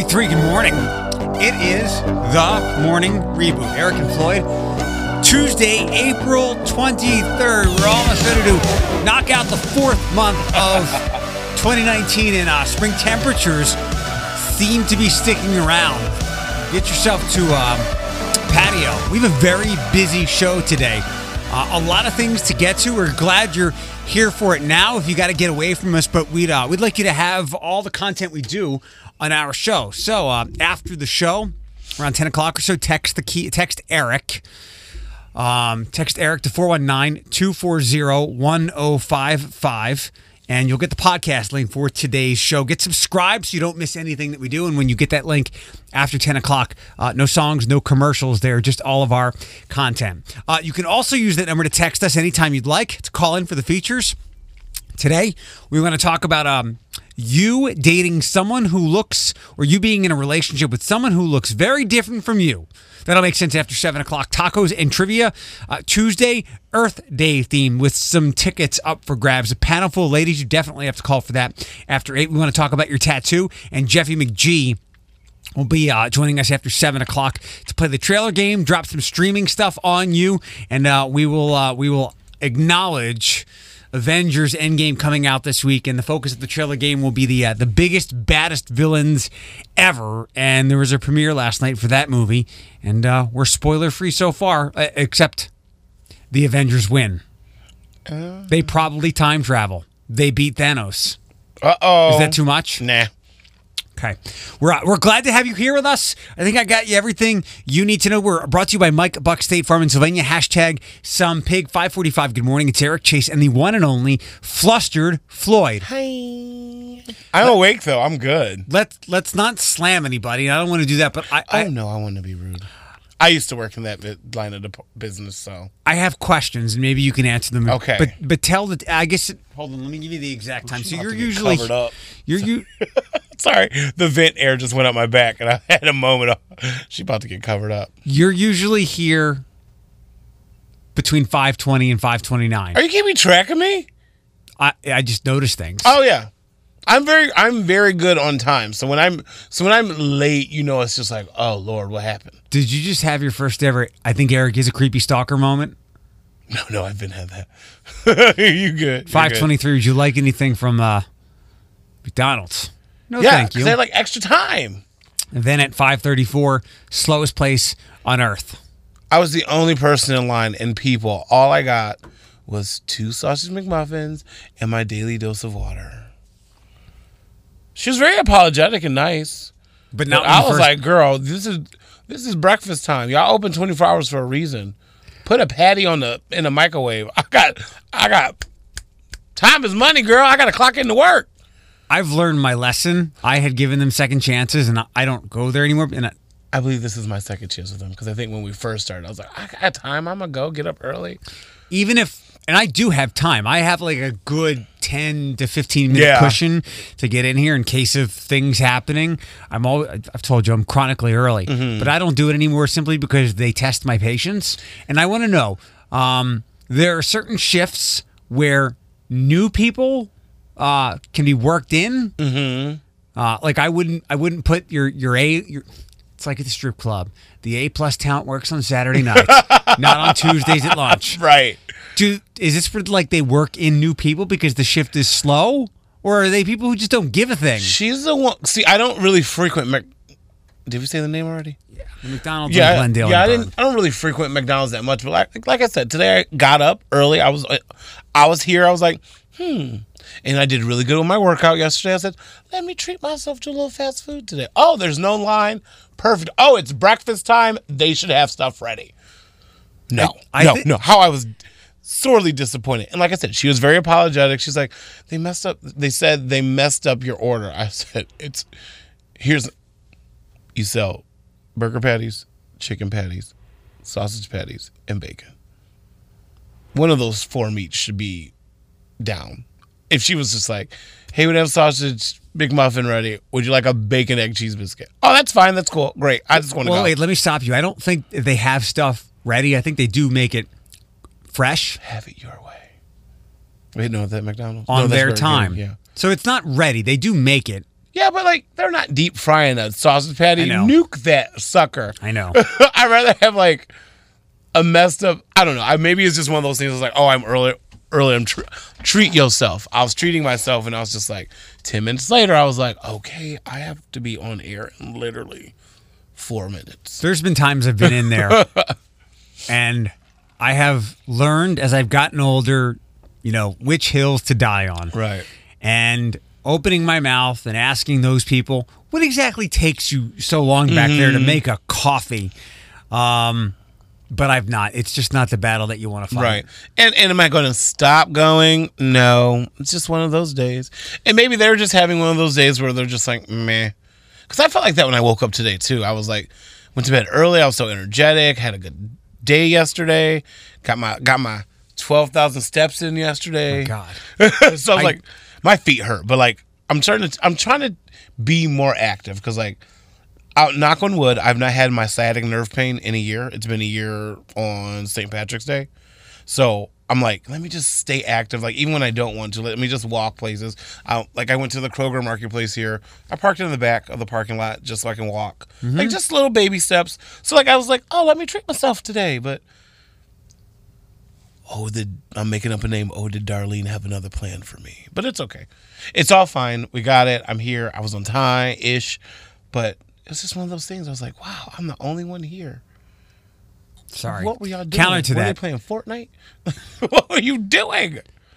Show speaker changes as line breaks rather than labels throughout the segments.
6:53, good morning. It is the Morning Reboot. Eric and Floyd. Tuesday, April 23rd. We're almost ready to knock out the fourth month of 2019, and spring temperatures seem to be sticking around. Get yourself to patio. We have a very busy show today. A lot of things to get to. We're glad you're here for it now if you got to get away from us, but we'd like you to have all the content we do on our show. So after the show, around 10 o'clock or so, text Eric. Text Eric to 419-240-1055, and you'll get the podcast link for today's show. Get subscribed so you don't miss anything that we do. And when you get that link after 10 o'clock, no songs, no commercials there, just all of our content. You can also use that number to text us anytime you'd like to call in for the features. Today, we want to talk about you dating someone who looks, or you being in a relationship with someone who looks very different from you. That'll make sense after 7 o'clock. Tacos and trivia. Tuesday, Earth Day theme with some tickets up for grabs. A panel full of ladies. You definitely have to call for that. After 8, we want to talk about your tattoo. And Jeffy McGee will be joining us after 7 o'clock to play the trailer game, drop some streaming stuff on you, and we will acknowledge Avengers Endgame coming out this week, and the focus of the trailer game will be the biggest, baddest villains ever. And there was a premiere last night for that movie, and we're spoiler-free so far, except the Avengers win. They probably time travel. They beat Thanos.
Uh-oh.
Is that too much?
Nah.
Okay. We're glad to have you here with us. I think I got you everything you need to know. We're brought to you by Mike Buck State Farm in Sylvania. Hashtag some pig 545. Good morning. It's Eric Chase and the one and only Flustered Floyd.
Hi. I'm awake, though. I'm good.
Let's not slam anybody. I don't want to do that, but I
want to be rude. I used to work in that line of the business, so
I have questions, and maybe you can answer them.
Okay.
But tell the. I guess. Hold on. Let me give you the exact time. So you're usually
covered up.
You.
Sorry, the vent air just went up my back, and I had a moment of she's about to get covered up.
You're usually here between 5:20 and 5:29.
Are you keeping track of me?
I just noticed things.
Oh yeah, I'm very good on time. So when I'm late, it's just like, oh Lord, what happened?
Did you just have your first ever, I think Eric is a creepy stalker moment?
No, I've been had that. You good?
5:23. Would you like anything from McDonald's? No,
yeah,
thank you.
Because they had like extra time.
And then at 5:34, slowest place on earth.
I was the only person in line, and people, all I got was 2 sausage McMuffins and my daily dose of water. She was very apologetic and nice,
but not.
I was like, "Girl, this is breakfast time. Y'all open 24 hours for a reason. Put a patty in the microwave. I got time is money, girl. I got to clock into work."
I've learned my lesson. I had given them second chances, and I don't go there anymore. And
I believe this is my second chance with them, because I think when we first started, I was like, I got time. I'm going to go get up early.
Even if, and I do have time. I have like a good 10 to 15 minute cushion to get in here in case of things happening. I've told you I'm chronically early, but I don't do it anymore simply because they test my patience. And I want to know, there are certain shifts where new people can be worked in. Like I wouldn't put your it's like at the strip club. The A+ talent works on Saturday nights, not on Tuesdays at lunch.
Right.
Is this for like they work in new people because the shift is slow? Or are they people who just don't give a thing?
She's the one. See, I don't really frequent Did we say the name already?
Yeah. The McDonald's in Glendale.
Yeah, I don't really frequent McDonald's that much, but like I said, today I got up early. I was here. I was like, And I did really good with my workout yesterday. I said, let me treat myself to a little fast food today. Oh, there's no line. Perfect. Oh, it's breakfast time. They should have stuff ready. No. How I was sorely disappointed. And like I said, she was very apologetic. She's like, they messed up. They said they messed up your order. I said, you sell burger patties, chicken patties, sausage patties, and bacon. One of those 4 meats should be down. If she was just like, hey, we have sausage McMuffin ready. Would you like a bacon, egg, cheese biscuit? Oh, that's fine. That's cool. Great. I just want to go.
Well, wait, let me stop you. I don't think they have stuff ready. I think they do make it fresh.
Have it your way. Wait, no, that McDonald's?
On
no,
their time.
Yeah.
So it's not ready. They do make it.
Yeah, but like they're not deep frying a sausage patty.
I know.
Nuke that sucker.
I know.
I'd rather have like a messed up. I don't know. Maybe it's just one of those things. It's like, oh, I'm early. Treat yourself. I was treating myself, and I was just like, 10 minutes later, I was like, okay, I have to be on air in literally 4 minutes.
There's been times I've been in there, and I have learned as I've gotten older, which hills to die on.
Right.
And opening my mouth and asking those people, what exactly takes you so long back there to make a coffee? But I've not. It's just not the battle that you want to fight.
Right. And am I going to stop going? No. It's just one of those days. And maybe they're just having one of those days where they're just like, meh. Because I felt like that when I woke up today, too. I was like, went to bed early. I was so energetic. Had a good day yesterday. Got my 12,000 steps in yesterday.
Oh, God.
So I was like, my feet hurt. But like, I'm trying to be more active because like, knock on wood, I've not had my sciatic nerve pain in a year. It's been a year on St. Patrick's Day. So I'm like, let me just stay active. Like, even when I don't want to, let me just walk places. I went to the Kroger Marketplace here. I parked in the back of the parking lot just so I can walk. Like, just little baby steps. So, like, I was like, oh, let me treat myself today. But, I'm making up a name. Oh, did Darlene have another plan for me? But it's okay. It's all fine. We got it. I'm here. I was on time-ish. But it's just one of those things. I was like, wow, I'm the only one here.
Sorry.
What were y'all doing?
Counter to
were
that.
they playing Fortnite? What were you doing?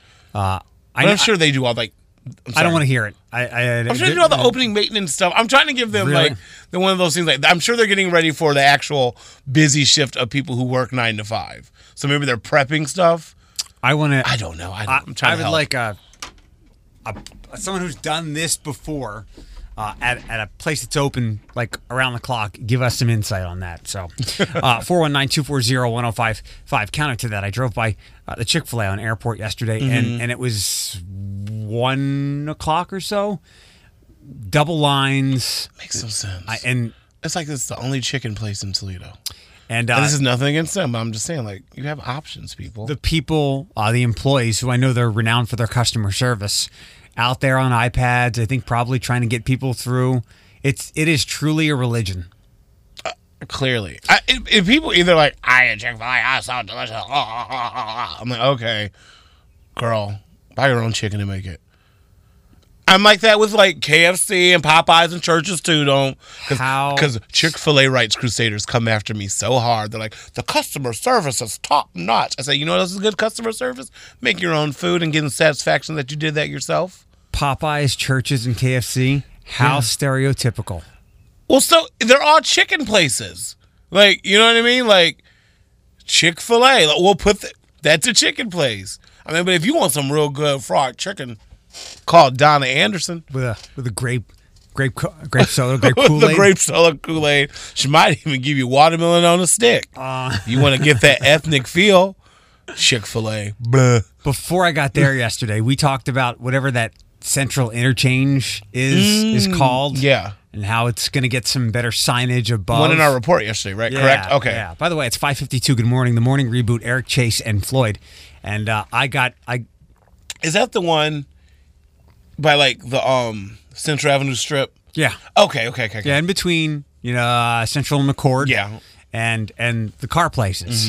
I'm sure they do all like.
I don't want to hear it.
I'm sure they do all the opening maintenance stuff. I'm trying to give them
Really?
like the one of those things. Like I'm sure they're getting ready for the actual busy shift of people who work 9 to 5. So maybe they're prepping stuff.
I want to.
I don't know. I'm trying to
I would
help.
like someone who's done this before. At a place that's open like around the clock, give us some insight on that. So 419-240-1055. Counter to that, I drove by the Chick-fil-A on Airport yesterday, and it was 1 o'clock or so. Double lines.
Makes no sense.
And
it's like it's the only chicken place in Toledo.
And
this is nothing against them. But I'm just saying, like, you have options, people.
The people, the employees, who I know they're renowned for their customer service, out there on iPads, I think probably trying to get people through. It is truly a religion.
Clearly. If people either like, I ate Chick-fil-A, I saw delicious. I'm like, okay, girl, buy your own chicken and make it. I'm like that with like KFC and Popeyes and churches too, don't. Because Chick-fil-A Rights Crusaders come after me so hard. They're like, the customer service is top notch. I say, you know what else is good customer service? Make your own food and getting satisfaction that you did that yourself.
Popeyes, churches, and KFC, how stereotypical.
Well, so they're all chicken places. Like, you know what I mean? Like, Chick-fil-A, we'll put that's a chicken place. I mean, but if you want some real good fried chicken, call Donna Anderson.
With a grape soda, grape Kool-Aid.
The grape soda Kool-Aid. She might even give you watermelon on a stick. You want to get that ethnic feel? Chick-fil-A. Blah.
Before I got there yesterday, we talked about whatever that central interchange is called.
Yeah.
And how it's going to get some better signage above.
One in our report yesterday, right?
Yeah,
correct? Okay.
Yeah. By the way, it's 5:52. Good morning. The morning reboot, Eric Chase and Floyd. And
Is that the one by like the Central Avenue Strip?
Yeah.
Okay.
Yeah, in between, Central and McCord.
Yeah.
And the car places.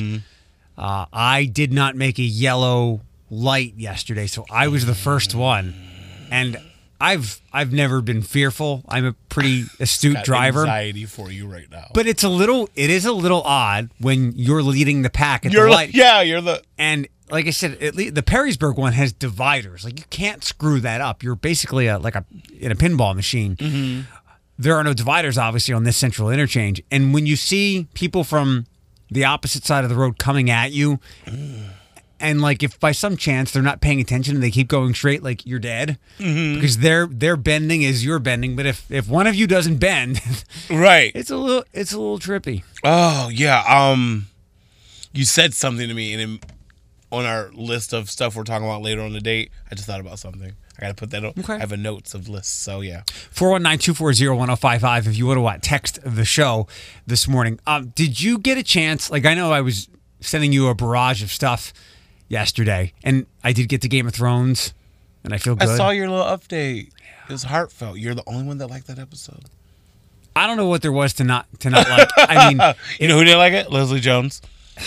I did not make a yellow light yesterday, so I was the first one. And I've never been fearful. I'm a pretty astute driver.
Anxiety for you right now.
But it is a little odd when you're leading the pack at the light.
You're the.
And like I said, the Perrysburg one has dividers. Like you can't screw that up. You're basically in a pinball machine. There are no dividers, obviously, on this central interchange. And when you see people from the opposite side of the road coming at you, and like if by some chance they're not paying attention and they keep going straight, like you're dead because their bending as you're bending. But if one of you doesn't bend,
right,
it's a little trippy.
Oh yeah. You said something to me, and on our list of stuff we're talking about later on the date, I just thought about something. I got to put that on. Okay. I have a notes of lists, so yeah.
419-240-1055 if you want to text the show this morning. Did you get a chance? Like I know I was sending you a barrage of stuff yesterday, and I did get to Game of Thrones and I feel good.
I saw your little update. It was heartfelt. You're the only one that liked that episode.
I don't know what there was to not like. I mean,
You know who didn't like it? Leslie Jones.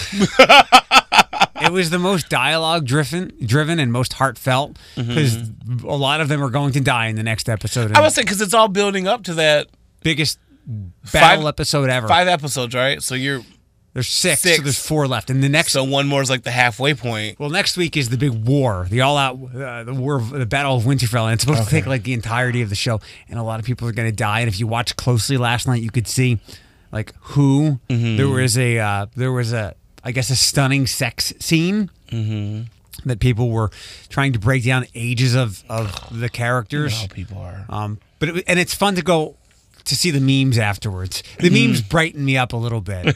it was the most dialogue driven and most heartfelt because a lot of them are going to die in the next episode.
I would say because it's all building up to that
Biggest battle episode ever.
5 episodes, right? So
There's six, so there's 4 left. And the next,
so one more is like the halfway point.
well, next week is the big war, the all-out, the Battle of Winterfell, and it's supposed to take like the entirety of the show. And a lot of people are going to die. And if you watch closely last night, you could see like who there was a I guess a stunning sex scene that people were trying to break down ages of the characters.
You know how people are.
And it's fun to go to see the memes afterwards. The memes brighten me up a little bit.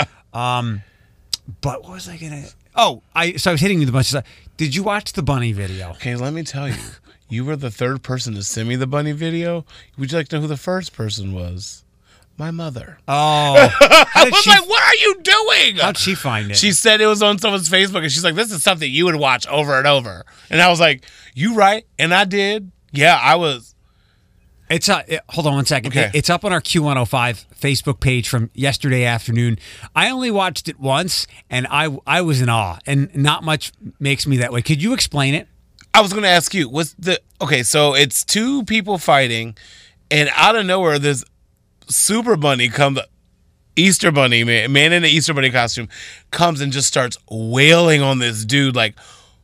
But what was I gonna? Oh, I was hitting you with a bunch of stuff. Did you watch the bunny video?
Okay, let me tell you. You were the third person to send me the bunny video. Would you like to know who the first person was? My mother.
Oh,
I was like, what are you doing?
How'd she find it?
She said it was on someone's Facebook, and she's like, this is something you would watch over and over. And I was like, you right? And I did. Yeah, I was.
It's hold on one second.
Okay.
It's up on our Q105 Facebook page from yesterday afternoon. I only watched it once, and I was in awe, and not much makes me that way. Could you explain it?
I was going to ask you, so it's 2 people fighting, and out of nowhere, this Super Bunny Easter Bunny, man in the Easter Bunny costume, comes and just starts wailing on this dude, like,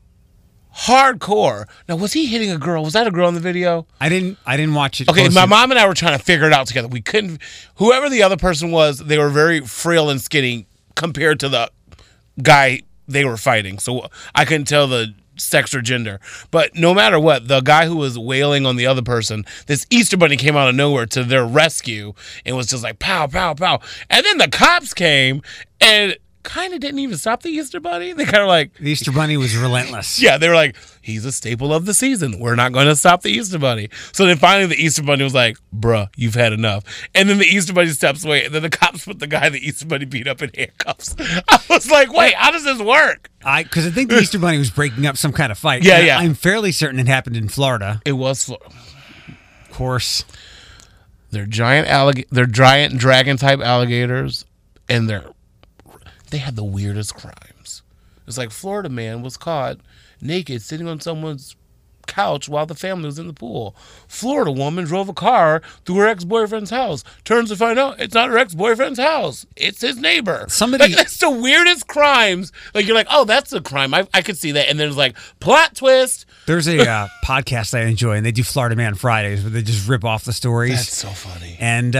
hardcore. Now, was he hitting a girl? Was that a girl in the video?
I didn't watch it.
Okay,
closely.
my mom and I were trying to figure it out together. We couldn't. Whoever the other person was, they were very frail and skinny compared to the guy they were fighting. So I couldn't tell the sex or gender. But no matter what, the guy who was wailing on the other person, this Easter Bunny came out of nowhere to their rescue and was just like, pow, pow, pow. And then the cops came and kind of didn't even stop the Easter Bunny. They kind of like...
The Easter Bunny was relentless.
Yeah, they were like, he's a staple of the season. We're not going to stop the Easter Bunny. So then finally the Easter Bunny was like, bruh, you've had enough. And then the Easter Bunny steps away, and then the cops put the guy the Easter Bunny beat up in handcuffs. I was like, wait, how does this work?
Because I think the Easter Bunny was breaking up some kind of fight.
Yeah,
And
yeah.
I'm fairly certain it happened in Florida.
It was Florida.
Of course.
They're giant dragon-type alligators, and they had the weirdest crimes. It's like Florida man was caught naked sitting on someone's couch while the family was in the pool. Florida woman drove a car through her ex-boyfriend's house. Turns to find out it's not her ex-boyfriend's house. It's his neighbor. Like, that's the weirdest crimes. Like, you're like, oh, that's a crime. I could see that. And then it's like, plot twist.
There's a podcast I enjoy, and they do Florida Man Fridays, where they just rip off the stories.
That's so funny.
And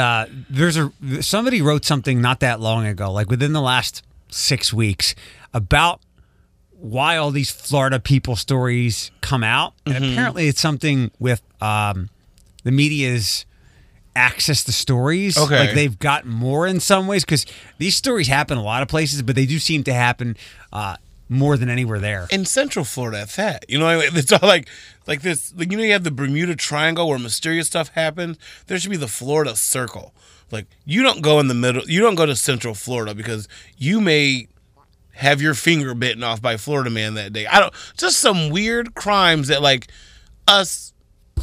somebody wrote something not that long ago, like within the last 6 weeks, about why all these Florida people stories come out. And apparently it's something with the media's access to stories.
Okay.
Like they've got more in some ways, because these stories happen a lot of places, but they do seem to happen more than anywhere there.
In Central Florida at that. You know, it's all like this. Like, you know, you have the Bermuda Triangle where mysterious stuff happens. There should be the Florida Circle. Like, you don't go in the middle. You don't go to Central Florida because you may have your finger bitten off by Florida man that day. Just some weird crimes that, like, us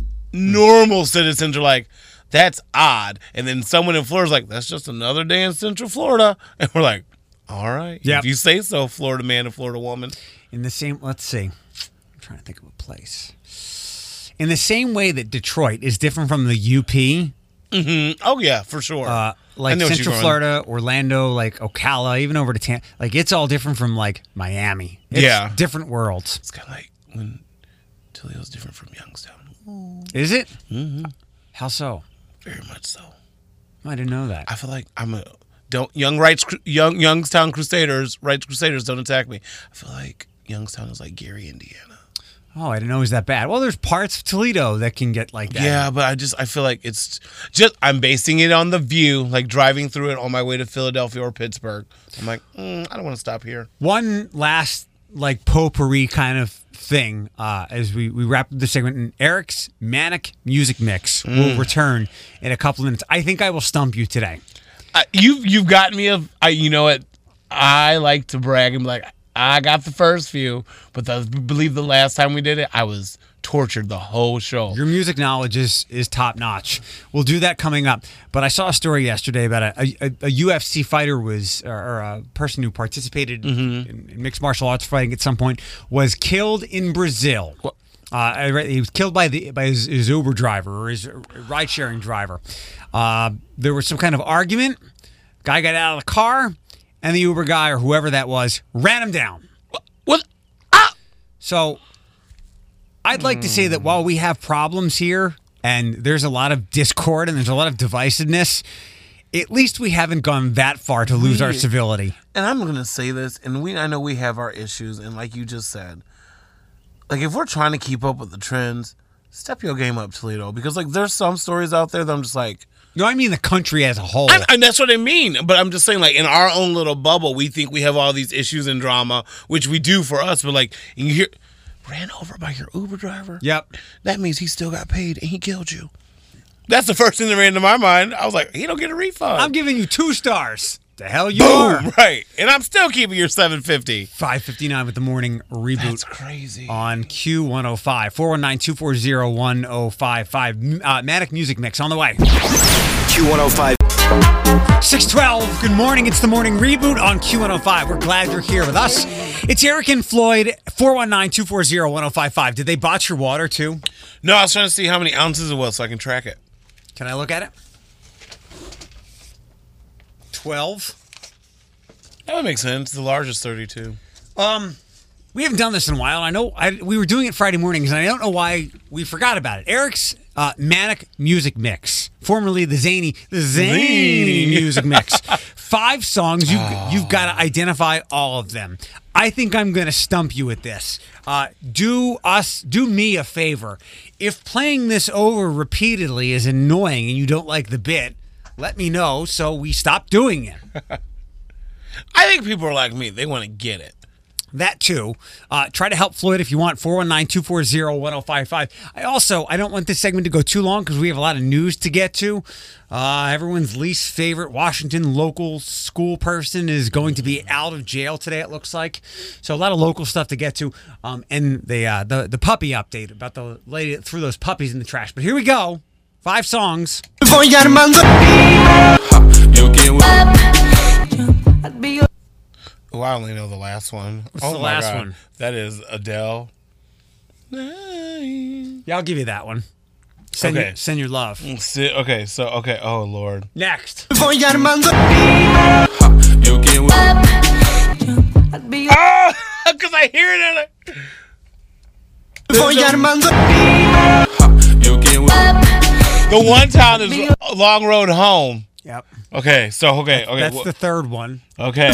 normal citizens are like, that's odd. And then someone in Florida's like, that's just another day in Central Florida. And we're like, all right.
Yep.
If you say so, Florida man and Florida woman.
In the same, let's see. I'm trying to think of a place. In the same way that Detroit is different from the UP.
Mm-hmm. Oh, yeah, for sure.
Like Central Florida, Orlando, like Ocala, even over to Tampa. Like, it's all different from, like, Miami. It's different worlds.
It's kind of like when Toledo's different from Youngstown.
Is it?
Mm-hmm.
How so?
Very much so.
I didn't know that.
I feel like Youngstown Crusaders, Rights Crusaders, don't attack me. I feel like Youngstown is like Gary, Indiana.
Oh, I didn't know it was that bad. Well, there's parts of Toledo that can get like that.
Yeah, but I feel like it's just, I'm basing it on the view, like driving through it on my way to Philadelphia or Pittsburgh. I'm like, I don't want to stop here.
One last, like, potpourri kind of thing as we wrap up the segment. And Eric's Manic Music Mix will return in a couple of minutes. I think I will stump you today.
You've gotten me you know what? I like to brag and be like, I got the first few, but I believe the last time we did it, I was tortured the whole show.
Your music knowledge is top notch. We'll do that coming up. But I saw a story yesterday about a UFC fighter or a person who participated in mixed martial arts fighting at some point was killed in Brazil. He was killed by his Uber driver or his ride sharing driver. There was some kind of argument. Guy got out of the car, and the Uber guy or whoever that was ran him down.
What?
So I'd like to say that while we have problems here and there's a lot of discord and there's a lot of divisiveness, at least we haven't gone that far to lose our civility.
And I'm going to say this, and I know we have our issues, and like you just said, like if we're trying to keep up with the trends, step your game up, Toledo, because like there's some stories out there that I'm just like,
no, I mean the country as a whole.
And that's what I mean. But I'm just saying, like, in our own little bubble, we think we have all these issues and drama, which we do for us. But, like, and you hear, ran over by your Uber driver?
Yep.
That means he still got paid and he killed you. That's the first thing that ran to my mind. I was like, he don't get a refund.
I'm giving you 2 stars. The hell you are.
Right. And I'm still keeping your $7.50.
5:59 with the morning reboot.
That's crazy.
On Q105. 419-240-1055. Manic Music Mix on the way.
Q105.
612. Good morning. It's the morning reboot on Q105. We're glad you're here with us. It's Eric and Floyd. 419-240-1055. Did they botch your water too?
No, I was trying to see how many ounces it was so I can track it.
Can I look at it? 12.
That would make sense. The largest 32.
We haven't done this in a while. I know we were doing it Friday mornings, and I don't know why we forgot about it. Eric's Manic Music Mix, formerly the Zany Music Mix. 5 songs. You've got to identify all of them. I think I'm going to stump you with this. Do me a favor. If playing this over repeatedly is annoying and you don't like the bit, let me know so we stop doing it.
I think people are like me. They want to get it.
That too. Try to help Floyd if you want. 419-240-1055. I don't want this segment to go too long because we have a lot of news to get to. Everyone's least favorite Washington local school person is going to be out of jail today, it looks like. So a lot of local stuff to get to. And the puppy update about the lady that threw those puppies in the trash. But here we go. 5 songs.
Oh, I only know the last one.
What's the last one?
That is Adele.
Yeah, I'll give you that one.
Okay.
Send your love.
Okay. Oh, Lord.
Next.
Because I hear it. The one time is Long Road Home.
Yep.
Okay.
That's the third one.
Okay.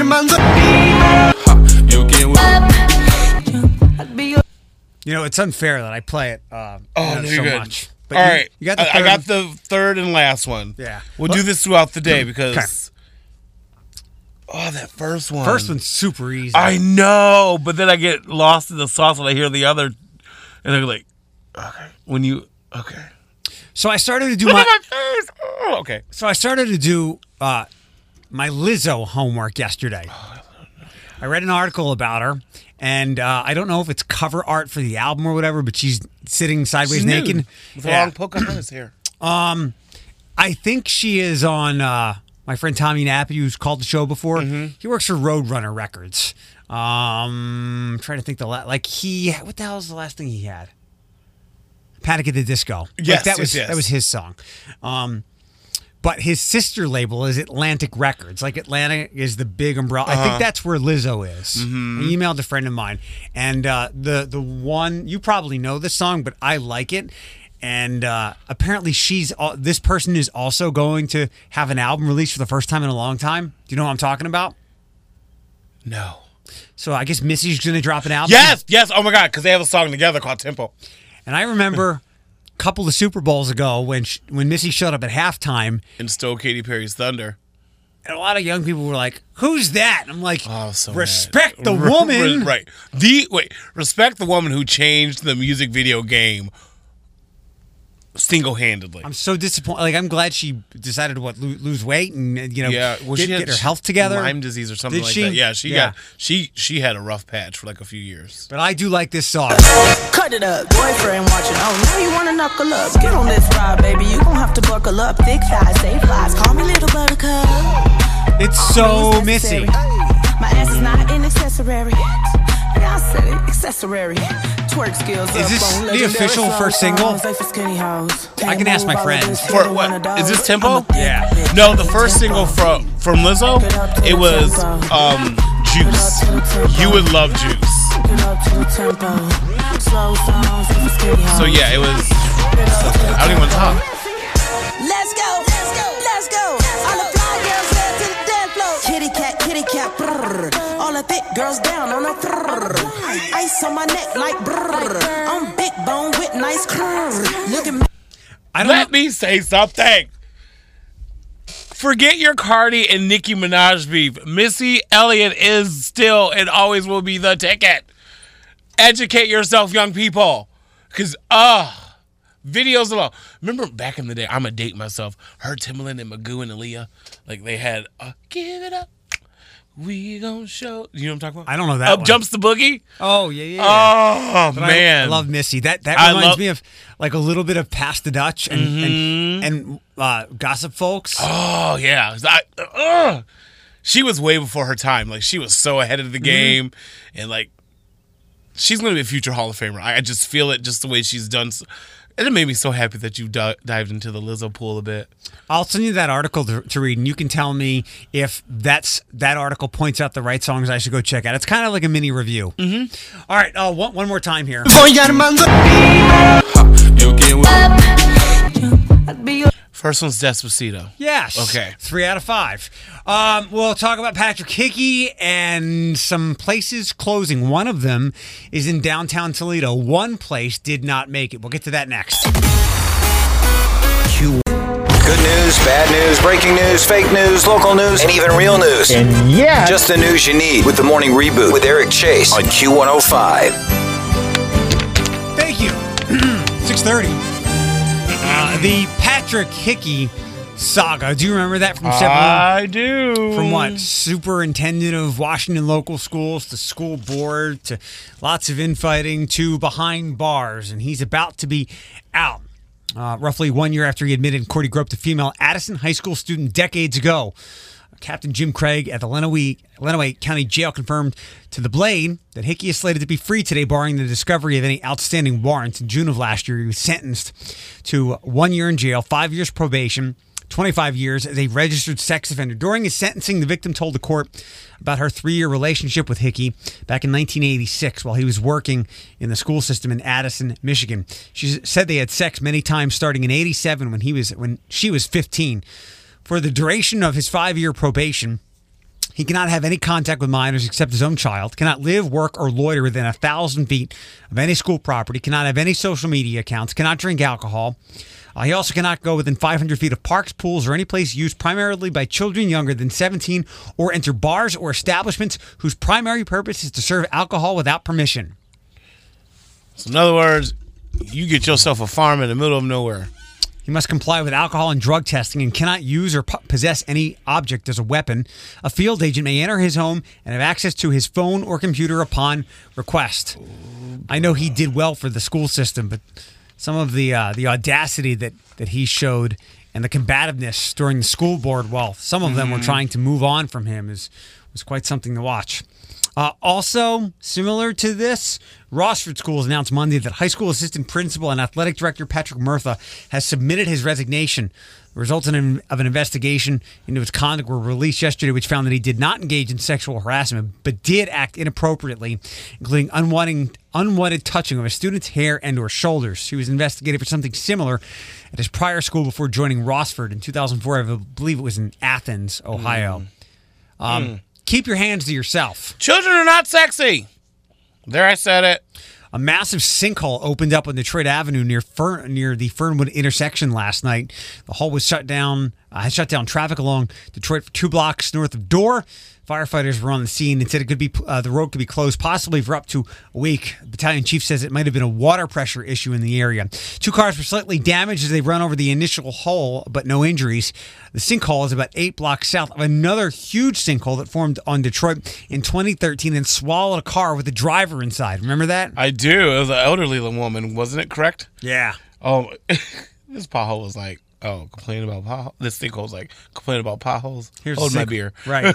You know, it's unfair that I play it
no,
so
you're good.
much. But
all right.
You got the third.
I got the third and last one.
Yeah.
We'll do this throughout the day because... Oh, that first one.
First one's super easy.
I know, but then I get lost in the sauce when I hear the other, and they're like, okay. Okay.
So I started to do
okay.
So I started to do my Lizzo homework yesterday. I read an article about her, and I don't know if it's cover art for the album or whatever, but she's sitting sideways naked.
With a long Pocahontas hair.
I think she is on my friend Tommy Nappy, who's called the show before.
Mm-hmm.
He works for Roadrunner Records. I'm trying to think what the hell was the last thing he had? Panic at the Disco.
Yes,
that
yes.
was his song. But his sister label is Atlantic Records. Like Atlantic is the big umbrella. I think that's where Lizzo is.
Mm-hmm.
I emailed a friend of mine, and the one you probably know this song, but I like it. And apparently, this person is also going to have an album released for the first time in a long time. Do you know what I'm talking about?
No.
So I guess Missy's going to drop an album.
Yes. Oh my God, because they have a song together called Tempo.
And I remember a couple of Super Bowls ago when Missy showed up at halftime
and stole Katy Perry's Thunder.
And a lot of young people were like, "Who's that?" And I'm like,
so
respect
mad.
the woman.
Right. Respect the woman who changed the music video game single-handedly.
I'm so disappointed. Like, I'm glad she decided to lose weight and get her health together.
Lyme disease or something
Did
like
she?
that. Yeah, she had a rough patch for like a few years.
But I do like this song.
Cut it up, boyfriend watching. Oh, now you wanna knuckle up? Get on this ride, baby. You gon' have to buckle up. Thick thighs, safe lies. Call me little buttercup.
It's so Missy.
My ass is not an accessory. Yeah, I said it, accessory. Twerk skills.
Is this the official first single? I can ask my friends.
For what? Is this Tempo?
Yeah.
No, the first single from Lizzo, it was Juice. You would love Juice. So yeah, it was. I don't even want to talk.
Let's go, let's go, let's go. All the fly girls head to the dance floor. Kitty cat, brrr. All the thick girls down on the brrr. Ice on my neck like brrr. I'm big bone with nice curves. Look at me.
Let me say something. Forget your Cardi and Nicki Minaj beef. Missy Elliott is still and always will be the ticket. Educate yourself, young people. Because, videos alone. Remember back in the day, I'm going to date myself, her, Timbaland, and Magoo and Aaliyah, like they had, give it up. We gonna show. You know what I'm talking about?
I don't know that
Up
one.
Jumps the Boogie.
Oh, yeah.
Oh,
But
man.
I love Missy. That reminds me of like a little bit of Pass the Dutch and Gossip Folks.
Oh, yeah. She was way before her time. Like, she was so ahead of the game. And, like, she's going to be a future Hall of Famer. I just feel it just the way she's done. And it made me so happy that you dived into the Lizzo pool a bit.
I'll send you that article to read, and you can tell me if that article points out the right songs I should go check out. It's kind of like a mini review. Mm-hmm. All right, one more time here.
First one's Despacito.
Yes.
Okay.
3 out of 5. We'll talk about Patrick Hickey and some places closing. One of them is in downtown Toledo. One place did not make it. We'll get to that next.
Good news, bad news, breaking news, fake news, local news, and even real news.
And yeah,
Just the news you need with the Morning Reboot with Eric Chase on Q105.
Thank you. 6:30. The Patrick Hickey saga. Do you remember that from several?
I do.
From what? Superintendent of Washington local schools to school board to lots of infighting to behind bars. And he's about to be out. Roughly 1 year after he admitted in court he groped a female Addison High School student decades ago. Captain Jim Craig at the Lenawee County Jail confirmed to The Blade that Hickey is slated to be free today, barring the discovery of any outstanding warrants. In June of last year, he was sentenced to 1 year in jail, 5 years probation, 25 years as a registered sex offender. During his sentencing, the victim told the court about her 3-year relationship with Hickey back in 1986 while he was working in the school system in Addison, Michigan. She said they had sex many times starting in 87 when she was 15. For the duration of his 5-year probation, he cannot have any contact with minors except his own child, cannot live, work, or loiter within 1,000 feet of any school property, cannot have any social media accounts, cannot drink alcohol. He also cannot go within 500 feet of parks, pools, or any place used primarily by children younger than 17 or enter bars or establishments whose primary purpose is to serve alcohol without permission.
So in other words, you get yourself a farm in the middle of nowhere.
He must comply with alcohol and drug testing and cannot use or possess any object as a weapon. A field agent may enter his home and have access to his phone or computer upon request. I know he did well for the school system, but some of the audacity that he showed and the combativeness during the school board, while some of them were trying to move on from him, was quite something to watch. Also, similar to this, Rossford Schools announced Monday that high school assistant principal and athletic director Patrick Murtha has submitted his resignation. The results of an investigation into his conduct were released yesterday, which found that he did not engage in sexual harassment, but did act inappropriately, including unwanted touching of a student's hair and or shoulders. He was investigated for something similar at his prior school before joining Rossford in 2004. I believe it was in Athens, Ohio. Keep your hands to yourself.
Children are not sexy. There, I said it.
A massive sinkhole opened up on Detroit Avenue near the Fernwood intersection last night. The hole was shut down Has shut down traffic along Detroit for 2 blocks north of Dorr. Firefighters were on the scene and said it could be the road could be closed possibly for up to a week. The battalion chief says it might have been a water pressure issue in the area. 2 cars were slightly damaged as they run over the initial hole, but no injuries. The sinkhole is about 8 blocks south of another huge sinkhole that formed on Detroit in 2013 and swallowed a car with a driver inside. Remember that?
I do. It was an elderly woman, wasn't it correct?
Yeah.
Oh, this pothole was like, complaining about potholes. This sinkhole's like, complaining about potholes. Hold my beer.
Right.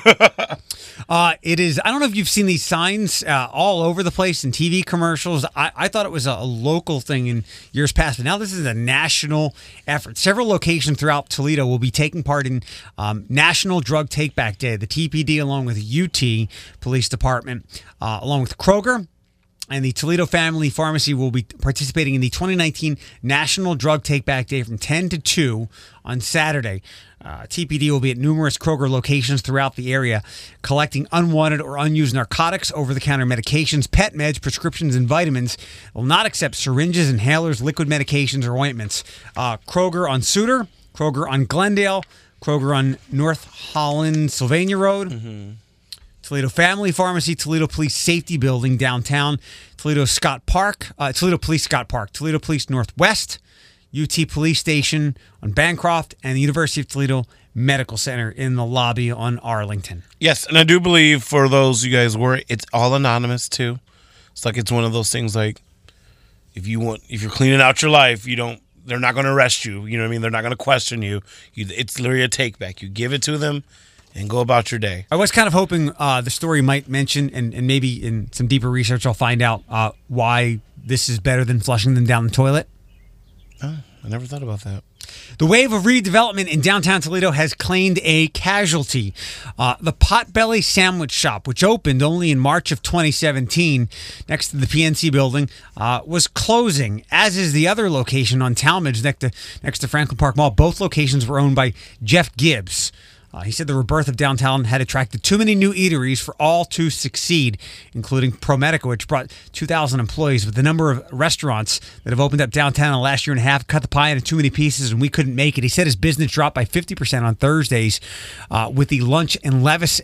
It is, I don't know if you've seen these signs all over the place in TV commercials. I thought it was a local thing in years past, but now this is a national effort. Several locations throughout Toledo will be taking part in National Drug Take Back Day. The TPD, along with the UT Police Department, along with Kroger, and the Toledo Family Pharmacy will be participating in the 2019 National Drug Take Back Day from 10 to 2 on Saturday. TPD will be at numerous Kroger locations throughout the area, collecting unwanted or unused narcotics, over-the-counter medications, pet meds, prescriptions, and vitamins. It will not accept syringes, inhalers, liquid medications, or ointments. Kroger on Suter, Kroger on Glendale, Kroger on North Holland, Sylvania Road. Toledo Family Pharmacy, Toledo Police Safety Building downtown, Toledo Scott Park, Toledo Police Scott Park, Toledo Police Northwest, UT Police Station on Bancroft, and the University of Toledo Medical Center in the lobby on Arlington.
Yes, and I do believe for those you guys worry, it's all anonymous too. It's like it's one of those things like if you're cleaning out your life, they're not going to arrest you. You know what I mean? They're not going to question you. It's literally a take back. You give it to them and go about your day.
I was kind of hoping the story might mention, and maybe in some deeper research I'll find out why this is better than flushing them down the toilet.
Oh, I never thought about that.
The wave of redevelopment in downtown Toledo has claimed a casualty. The Potbelly Sandwich Shop, which opened only in March of 2017 next to the PNC building, was closing, as is the other location on Talmadge next to Franklin Park Mall. Both locations were owned by Jeff Gibbs. He said the rebirth of downtown had attracted too many new eateries for all to succeed, including ProMedica, which brought 2,000 employees. With the number of restaurants that have opened up downtown in the last year and a half, cut the pie into too many pieces, and we couldn't make it. He said his business dropped by 50% on Thursdays with the lunch at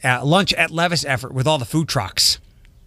Levis effort with all the food trucks.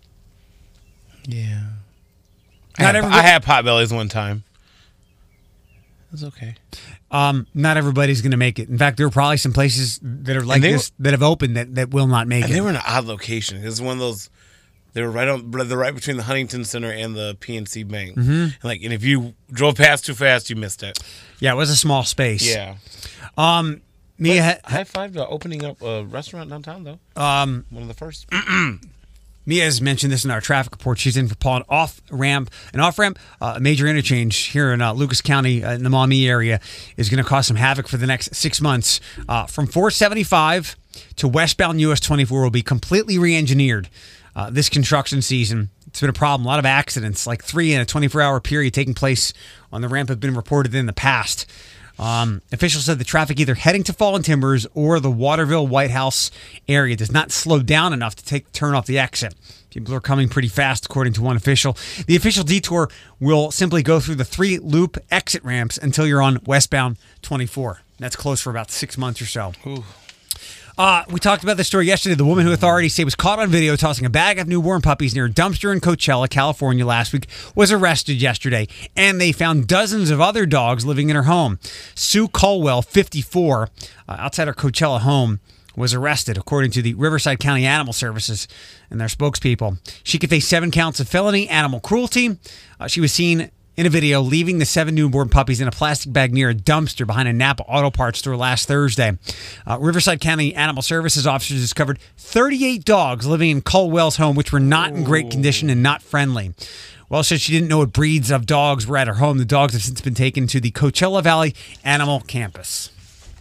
Yeah. I had Potbellies one time. It was okay.
Not everybody's going to make it. In fact, there are probably some places that are like this that have opened that will not make it.
And they were in an odd location. It was one of those. They were right between the Huntington Center and the PNC Bank. Mm-hmm. And if you drove past too fast, you missed it.
Yeah, it was a small space.
Yeah.
Mia,
high five to opening up a restaurant downtown though. One of the first.
Mia has mentioned this in our traffic report. She's in for Paul, an off-ramp, a major interchange here in Lucas County in the Maumee area is going to cause some havoc for the next 6 months. From 475 to westbound US 24 will be completely re-engineered this construction season. It's been a problem. A lot of accidents, like 3 in a 24-hour period taking place on the ramp, have been reported in the past. Officials said the traffic either heading to Fallen Timbers or the Waterville White House area does not slow down enough to take the turn off the exit. People are coming pretty fast, according to one official. The official detour will simply go through the 3-loop exit ramps until you're on westbound 24. That's closed for about 6 months or so.
Ooh.
We talked about this story yesterday. The woman who authorities say was caught on video tossing a bag of newborn puppies near a dumpster in Coachella, California last week was arrested yesterday, and they found dozens of other dogs living in her home. Sue Colwell, 54, outside her Coachella home, was arrested, according to the Riverside County Animal Services and their spokespeople. She could face 7 counts of felony animal cruelty. She was seen in a video leaving the 7 newborn puppies in a plastic bag near a dumpster behind a Napa Auto Parts store last Thursday. Riverside County Animal Services officers discovered 38 dogs living in Colwell's home, which were not in great condition and not friendly. Wells said she didn't know what breeds of dogs were at her home. The dogs have since been taken to the Coachella Valley Animal Campus.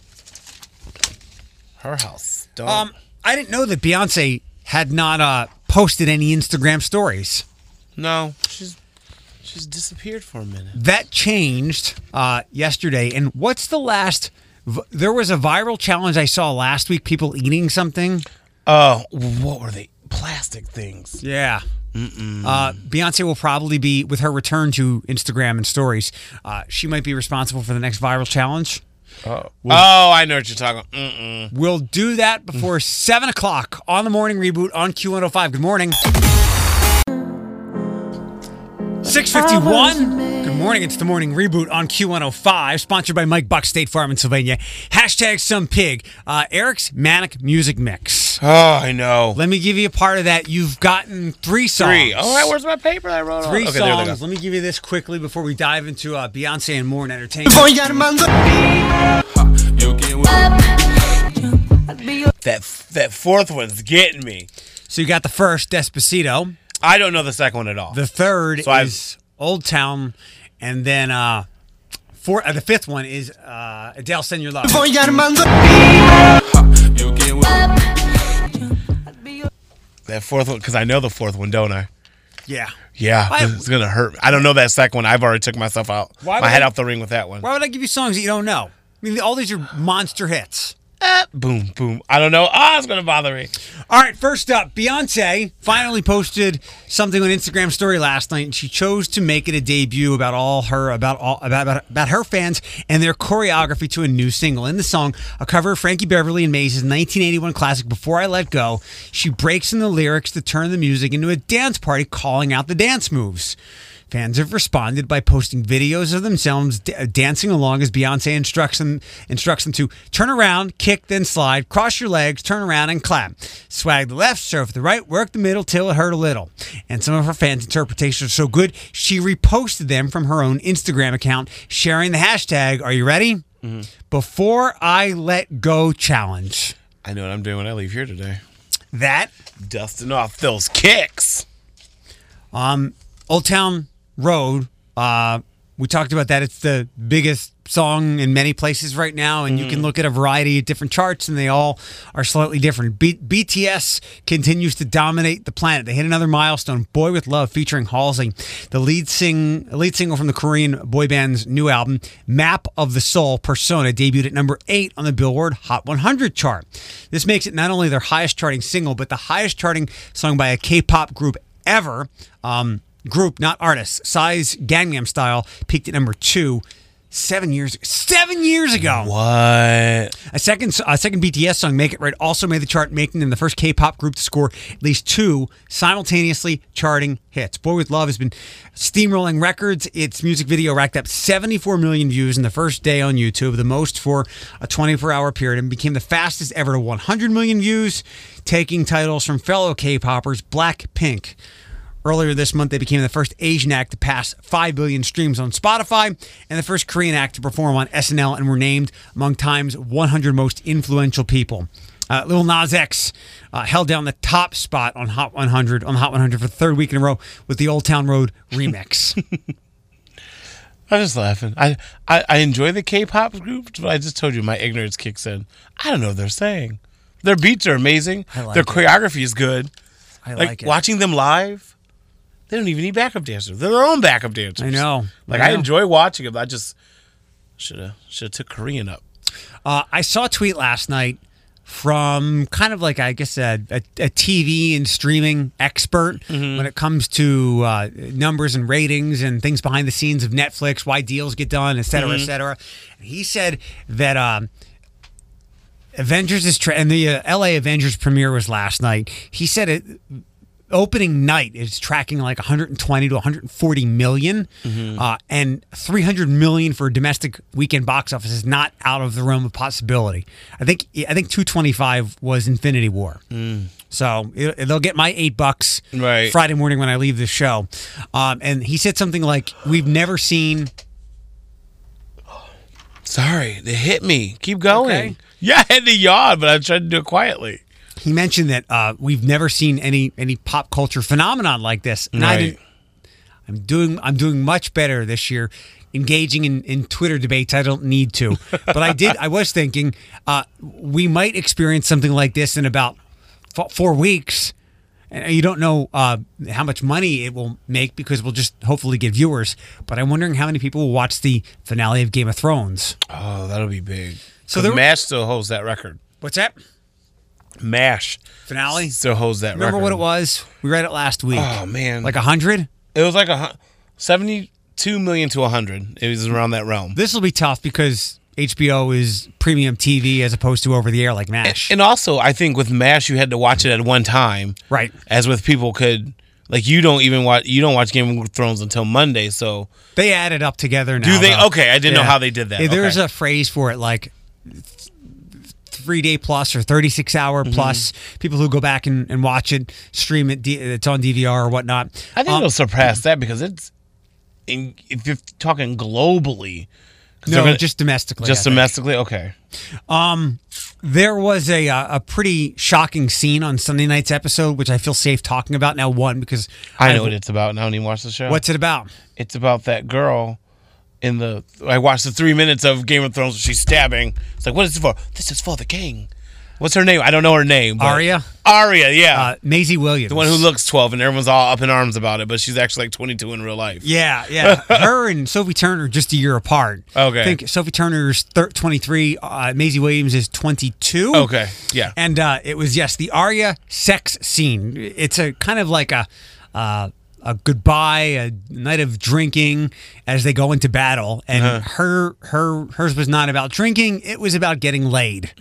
Her house.
I didn't know that Beyonce had not posted any Instagram stories.
No, she's disappeared for a minute.
That changed yesterday. And what's the last? There was a viral challenge I saw last week. People eating something.
What were they? Plastic things.
Yeah. Beyonce will probably be, with her return to Instagram and stories, she might be responsible for the next viral challenge.
Oh, I know what you're talking about. Mm-mm.
We'll do that before 7 o'clock on the Morning Reboot on Q105. Good morning. 6:51. Good morning. It's the Morning Reboot on Q105, sponsored by Mike Buck, State Farm in Sylvania. Hashtag some pig. Eric's Manic Music Mix.
Oh, I know.
Let me give you a part of that. You've gotten 3 songs.
3. All right, where's my paper I wrote on?
3
Okay, there they
songs.
go.
Let me give you this quickly before we dive into Beyonce and more in entertainment.
That fourth one's getting me.
So you got the first, Despacito.
I don't know the second one at all.
The third
So
is Old Town, and then the fifth one is Adele, Send Your Love.
That fourth one, because I know the fourth one, don't I?
Yeah.
Yeah, it's going to hurt. I don't know that second one. I've already took myself out.
Why
My
would
head
I-
out the ring with that one.
Why would I give you songs that you don't know? I mean, all these are monster hits.
Boom, boom. I don't know. It's going to bother me.
All right, first up, Beyonce finally posted something on Instagram story last night, and she chose to make it a debut about her fans and their choreography to a new single. In the song, a cover of Frankie Beverly and Maze's 1981 classic "Before I Let Go," she breaks in the lyrics to turn the music into a dance party, calling out the dance moves. Fans have responded by posting videos of themselves dancing along as Beyonce instructs them to turn around, kick, then slide, cross your legs, turn around, and clap. Swag the left, surf the right, work the middle till it hurt a little. And some of her fans' interpretations are so good, she reposted them from her own Instagram account, sharing the hashtag, are you ready? Mm-hmm. Before I Let Go Challenge.
I know what I'm doing when I leave here today.
That?
Dusting off those kicks.
Old Town Road, we talked about that. It's the biggest song in many places right now, and you can look at a variety of different charts, and they all are slightly different. BTS continues to dominate the planet. They hit another milestone, Boy With Love, featuring Halsey, the lead single from the Korean boy band's new album, Map of the Soul Persona, debuted at number 8 on the Billboard Hot 100 chart. This makes it not only their highest charting single, but the highest charting song by a K-pop group ever. Group, not artist. Psy's Gangnam Style peaked at number 2 7 years ago.
What?
A second BTS song, Make It Right, also made the chart, making them the first K-pop group to score at least 2 simultaneously charting hits. Boy With Love has been steamrolling records. Its music video racked up 74 million views in the first day on YouTube, the most for a 24-hour period, and became the fastest ever to 100 million views, taking titles from fellow K-poppers Blackpink. Earlier this month, they became the first Asian act to pass 5 billion streams on Spotify and the first Korean act to perform on SNL, and were named among Time's 100 most influential people. Lil Nas X held down the top spot on Hot 100 for the third week in a row with the Old Town Road remix.
I'm just laughing. I enjoy the K-pop groups, but I just told you my ignorance kicks in. I don't know what they're saying. Their beats are amazing. Their choreography is good.
I like it.
Watching them live, they don't even need backup dancers. They're their own backup dancers.
I know.
I enjoy watching them. I just should have took Korean up.
I saw a tweet last night from kind of like, I guess, a TV and streaming expert when it comes to numbers and ratings and things behind the scenes of Netflix, why deals get done, et cetera, et cetera. And he said that Avengers and the LA Avengers premiere was last night. He said opening night is tracking like 120 to 140 million, and 300 million for domestic weekend box office is not out of the realm of possibility. I think 225 was Infinity War. So they'll get my $8
right
Friday morning when I leave the show. And he said something like, "We've never seen."
Sorry, they hit me. Keep going.
Okay.
Yeah, I had to yawn, but I tried to do it quietly.
He mentioned that we've never seen any pop culture phenomenon like this. And
right.
I'm doing much better this year, engaging in Twitter debates. I don't need to, but I was thinking we might experience something like this in about 4 weeks. And you don't know how much money it will make because we'll just hopefully get viewers. But I'm wondering how many people will watch the finale of Game of Thrones.
Oh, that'll be big.
So
So MASH still holds that record.
What's that?
MASH
Finale?
still holds that record.
Remember what it was? We read it last week.
Oh, man.
Like 100?
It was like 72 million to 100. It was around that realm.
This will be tough because HBO is premium TV as opposed to over the air like MASH.
And also, I think with MASH, you had to watch it at one time.
Right.
As with people could, like, you don't watch Game of Thrones until Monday, so.
They add it up together now.
Do they?
Though.
Okay, I didn't know how they did that.
There's a phrase for it, like 3-day plus or 36-hour plus. People who go back and watch it, stream it, it's on DVR or whatnot.
I think it'll surpass that because if you're talking globally.
No, just domestically.
Just domestically? Okay.
There was a pretty shocking scene on Sunday night's episode, which I feel safe talking about now. One, because
I know what it's about, and I don't even watch the show.
What's it about?
It's about that girl I watched the 3 minutes of Game of Thrones where she's stabbing. It's like, what is it for? This is for the king. What's her name? I don't know her name.
Arya?
Arya, yeah.
Maisie Williams.
The one who looks 12, and everyone's all up in arms about it, but she's actually like 22 in real life.
Yeah. Her and Sophie Turner are just a year apart.
Okay.
I think Sophie Turner's 23, Maisie Williams is 22.
Okay, yeah.
And it was, the Arya sex scene. It's a kind of like a goodbye, a night of drinking as they go into battle. And hers was not about drinking. It was about getting laid.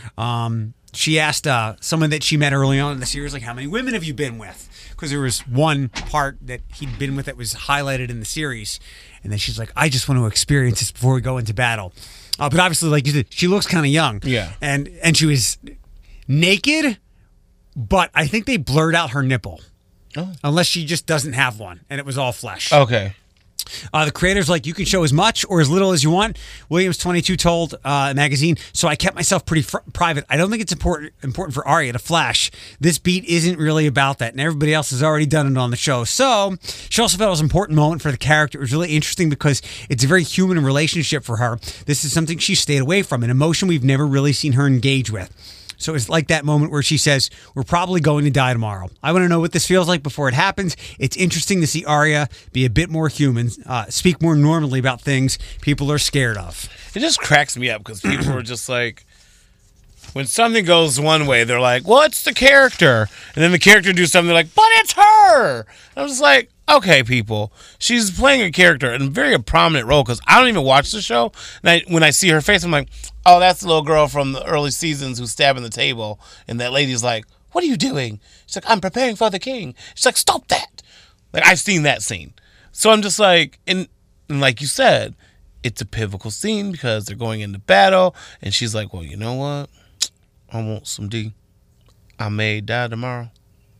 She asked someone that she met early on in the series, like, how many women have you been with? Because there was one part that he'd been with that was highlighted in the series. And then she's like, I just want to experience this before we go into battle. But obviously, like you said, she looks kind of young.
Yeah.
And she was naked, but I think they blurred out her nipple.
Oh.
Unless she just doesn't have one, and it was all flesh.
Okay.
The creator's like, you can show as much or as little as you want. Williams 22 told a magazine, so I kept myself pretty private. I don't think it's important for Arya to flash. This beat isn't really about that, and everybody else has already done it on the show. So she also felt it was an important moment for the character. It was really interesting because it's a very human relationship for her. This is something she stayed away from, an emotion we've never really seen her engage with. So it's like that moment where she says, we're probably going to die tomorrow. I want to know what this feels like before it happens. It's interesting to see Arya be a bit more human, speak more normally about things people are scared of.
It just cracks me up because people are just like, when something goes one way, they're like, well, it's the character. And then the character do something, they're like, but it's her. And I'm just like, okay, people. She's playing a character in a very prominent role because I don't even watch the show. And when I see her face, I'm like, oh, that's the little girl from the early seasons who's stabbing the table. And that lady's like, what are you doing? She's like, I'm preparing for the king. She's like, stop that. Like, I've seen that scene. So I'm just like, and like you said, it's a pivotal scene because they're going into battle. And she's like, well, you know what? I want some D. I may die tomorrow.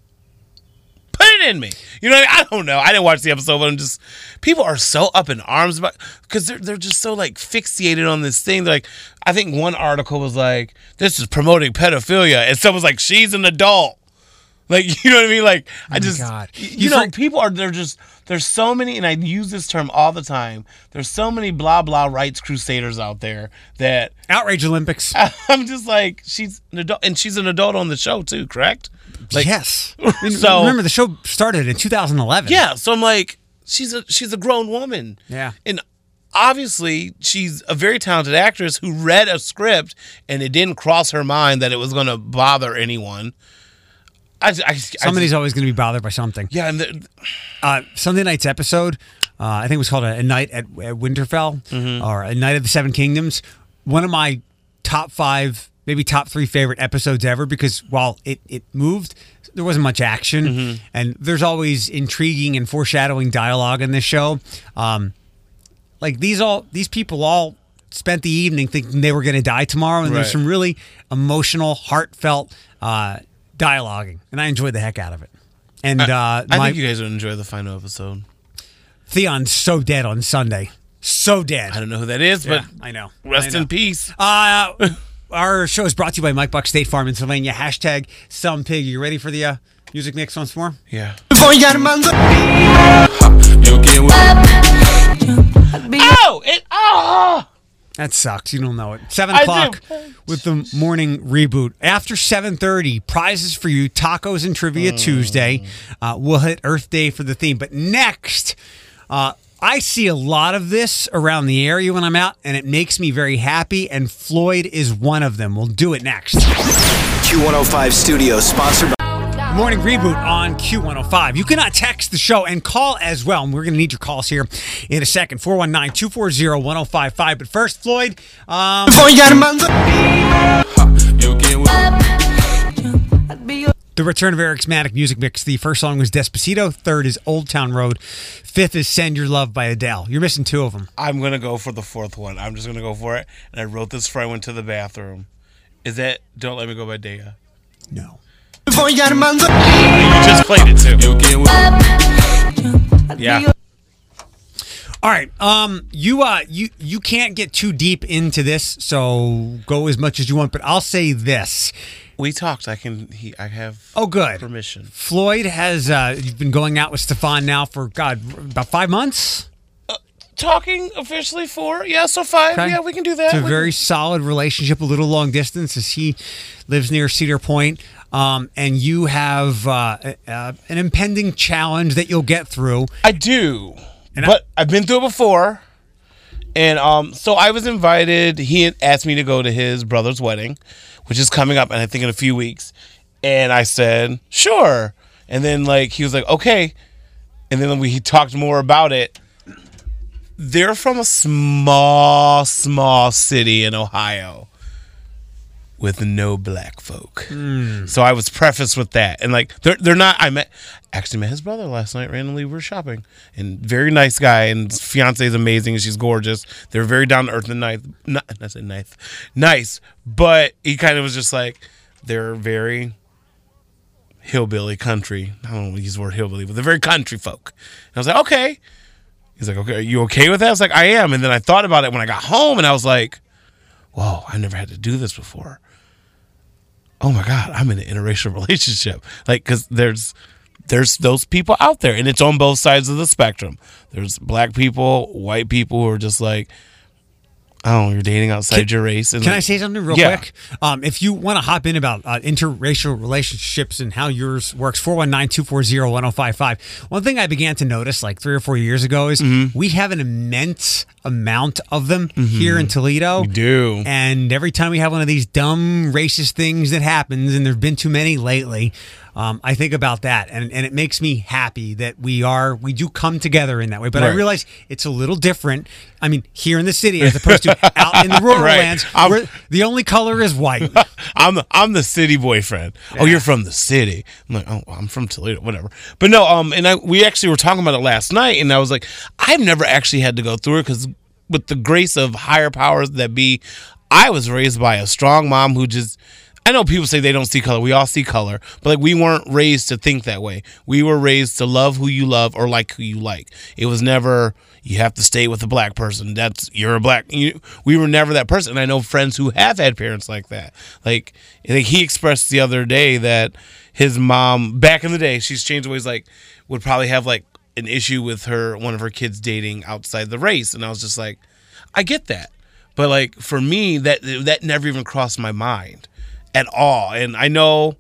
Put it in me. You know what I mean? I don't know. I didn't watch the episode, but I'm just, people are so up in arms about, because they're just so like fixated on this thing. They're like, I think one article was like, this is promoting pedophilia, and someone's like, she's an adult. Like, you know what I mean? Like,
God.
You know, people are, there's so many, and I use this term all the time, there's so many blah, blah rights crusaders out there that.
Outrage Olympics.
I'm just like, she's an adult, and she's an adult on the show too, correct? Like,
yes. I mean,
so
remember, the show started in 2011.
Yeah, so I'm like, she's a grown woman.
Yeah.
And obviously, she's a very talented actress who read a script, and it didn't cross her mind that it was going to bother anyone.
Somebody's always going to be bothered by something.
Yeah, and
Sunday night's episode, I think it was called A Night at Winterfell, or A Night of the Seven Kingdoms. One of my top 5, maybe top 3 favorite episodes ever, because while it moved, there wasn't much action, and there's always intriguing and foreshadowing dialogue in this show. Like these people all spent the evening thinking they were going to die tomorrow, and there's some really emotional, heartfelt dialoguing, and I enjoyed the heck out of it. And
I think you guys would enjoy the final episode.
Theon's so dead on Sunday. So dead.
I don't know who that is, but
I know.
Rest in peace.
Our show is brought to you by Mike Buck State Farm in Sylvania. #SomePig. Are you ready for the music mix once more?
Yeah.
That sucks. You don't know it. 7 o'clock with the morning reboot. After 7:30, prizes for you, tacos and trivia Tuesday. We'll hit Earth Day for the theme. But next, I see a lot of this around the area when I'm out, and it makes me very happy, and Floyd is one of them. We'll do it next.
Q105 Studios, sponsored by
Morning Reboot on Q105. You cannot text the show and call as well. And we're going to need your calls here in a second. 419-240-1055. But first, Floyd. The return of Eric's Matic music mix. The first song was Despacito. Third is Old Town Road. Fifth is Send Your Love by Adele. You're missing two of them.
I'm going to go for the fourth one. I'm just going to go for it. And I wrote this before I went to the bathroom. Is that Don't Let Me Go by Daya?
No.
You just played it too. Yeah.
All right. You can't get too deep into this, so go as much as you want. But I'll say this.
We talked. I have.
Oh, good.
Permission.
Floyd has. You've been going out with Stefan now for about 5 months.
Talking officially for 5.
Okay.
Yeah, we can do that.
It's a very solid relationship, a little long distance, as he lives near Cedar Point. And you have an impending challenge that you'll get through.
I do, but I've been through it before. And so I was invited. He had asked me to go to his brother's wedding, which is coming up, and I think in a few weeks. And I said, sure. And then he was like, okay. And then we talked more about it. They're from a small city in Ohio with no black folk. So I was prefaced with that. And they're not, actually met his brother last night randomly. We were shopping, and very nice guy, and his fiance is amazing, and she's gorgeous. They're very down to earth and nice, but he kind of was just they're very hillbilly country. I don't want to use the word hillbilly, but they're very country folk. And I was like, okay. He's like, okay, are you okay with that? I was like, I am. And then I thought about it when I got home, and I was like, whoa, I never had to do this before. Oh my God, I'm in an interracial relationship. Because there's those people out there, and it's on both sides of the spectrum. There's black people, white people who are just you're dating outside your race. And
can I say something real quick? If you want to hop in about interracial relationships and how yours works, 419-240-1055. One thing I began to notice 3 or 4 years ago is we have an immense amount of them here in Toledo.
We do.
And every time we have one of these dumb racist things that happens, and there have been too many lately, I think about that, and it makes me happy that we do come together in that way. But I realize it's a little different. I mean, here in the city as opposed to out in the rural lands, where the only color is white.
I'm the city boyfriend. Yeah. Oh, you're from the city. I'm like, oh, I'm from Toledo, whatever. But no, we actually were talking about it last night, and I was like, I've never actually had to go through it because with the grace of higher powers that be, I was raised by a strong mom who just. I know people say they don't see color. We all see color. But we weren't raised to think that way. We were raised to love who you love or like who you like. It was never, you have to stay with a black person. You're a black. We were never that person. And I know friends who have had parents like that. He expressed the other day that his mom, back in the day, she's changed ways, would probably have an issue with one of her kids dating outside the race. And I was just like, I get that. But for me, that never even crossed my mind. At all. And I know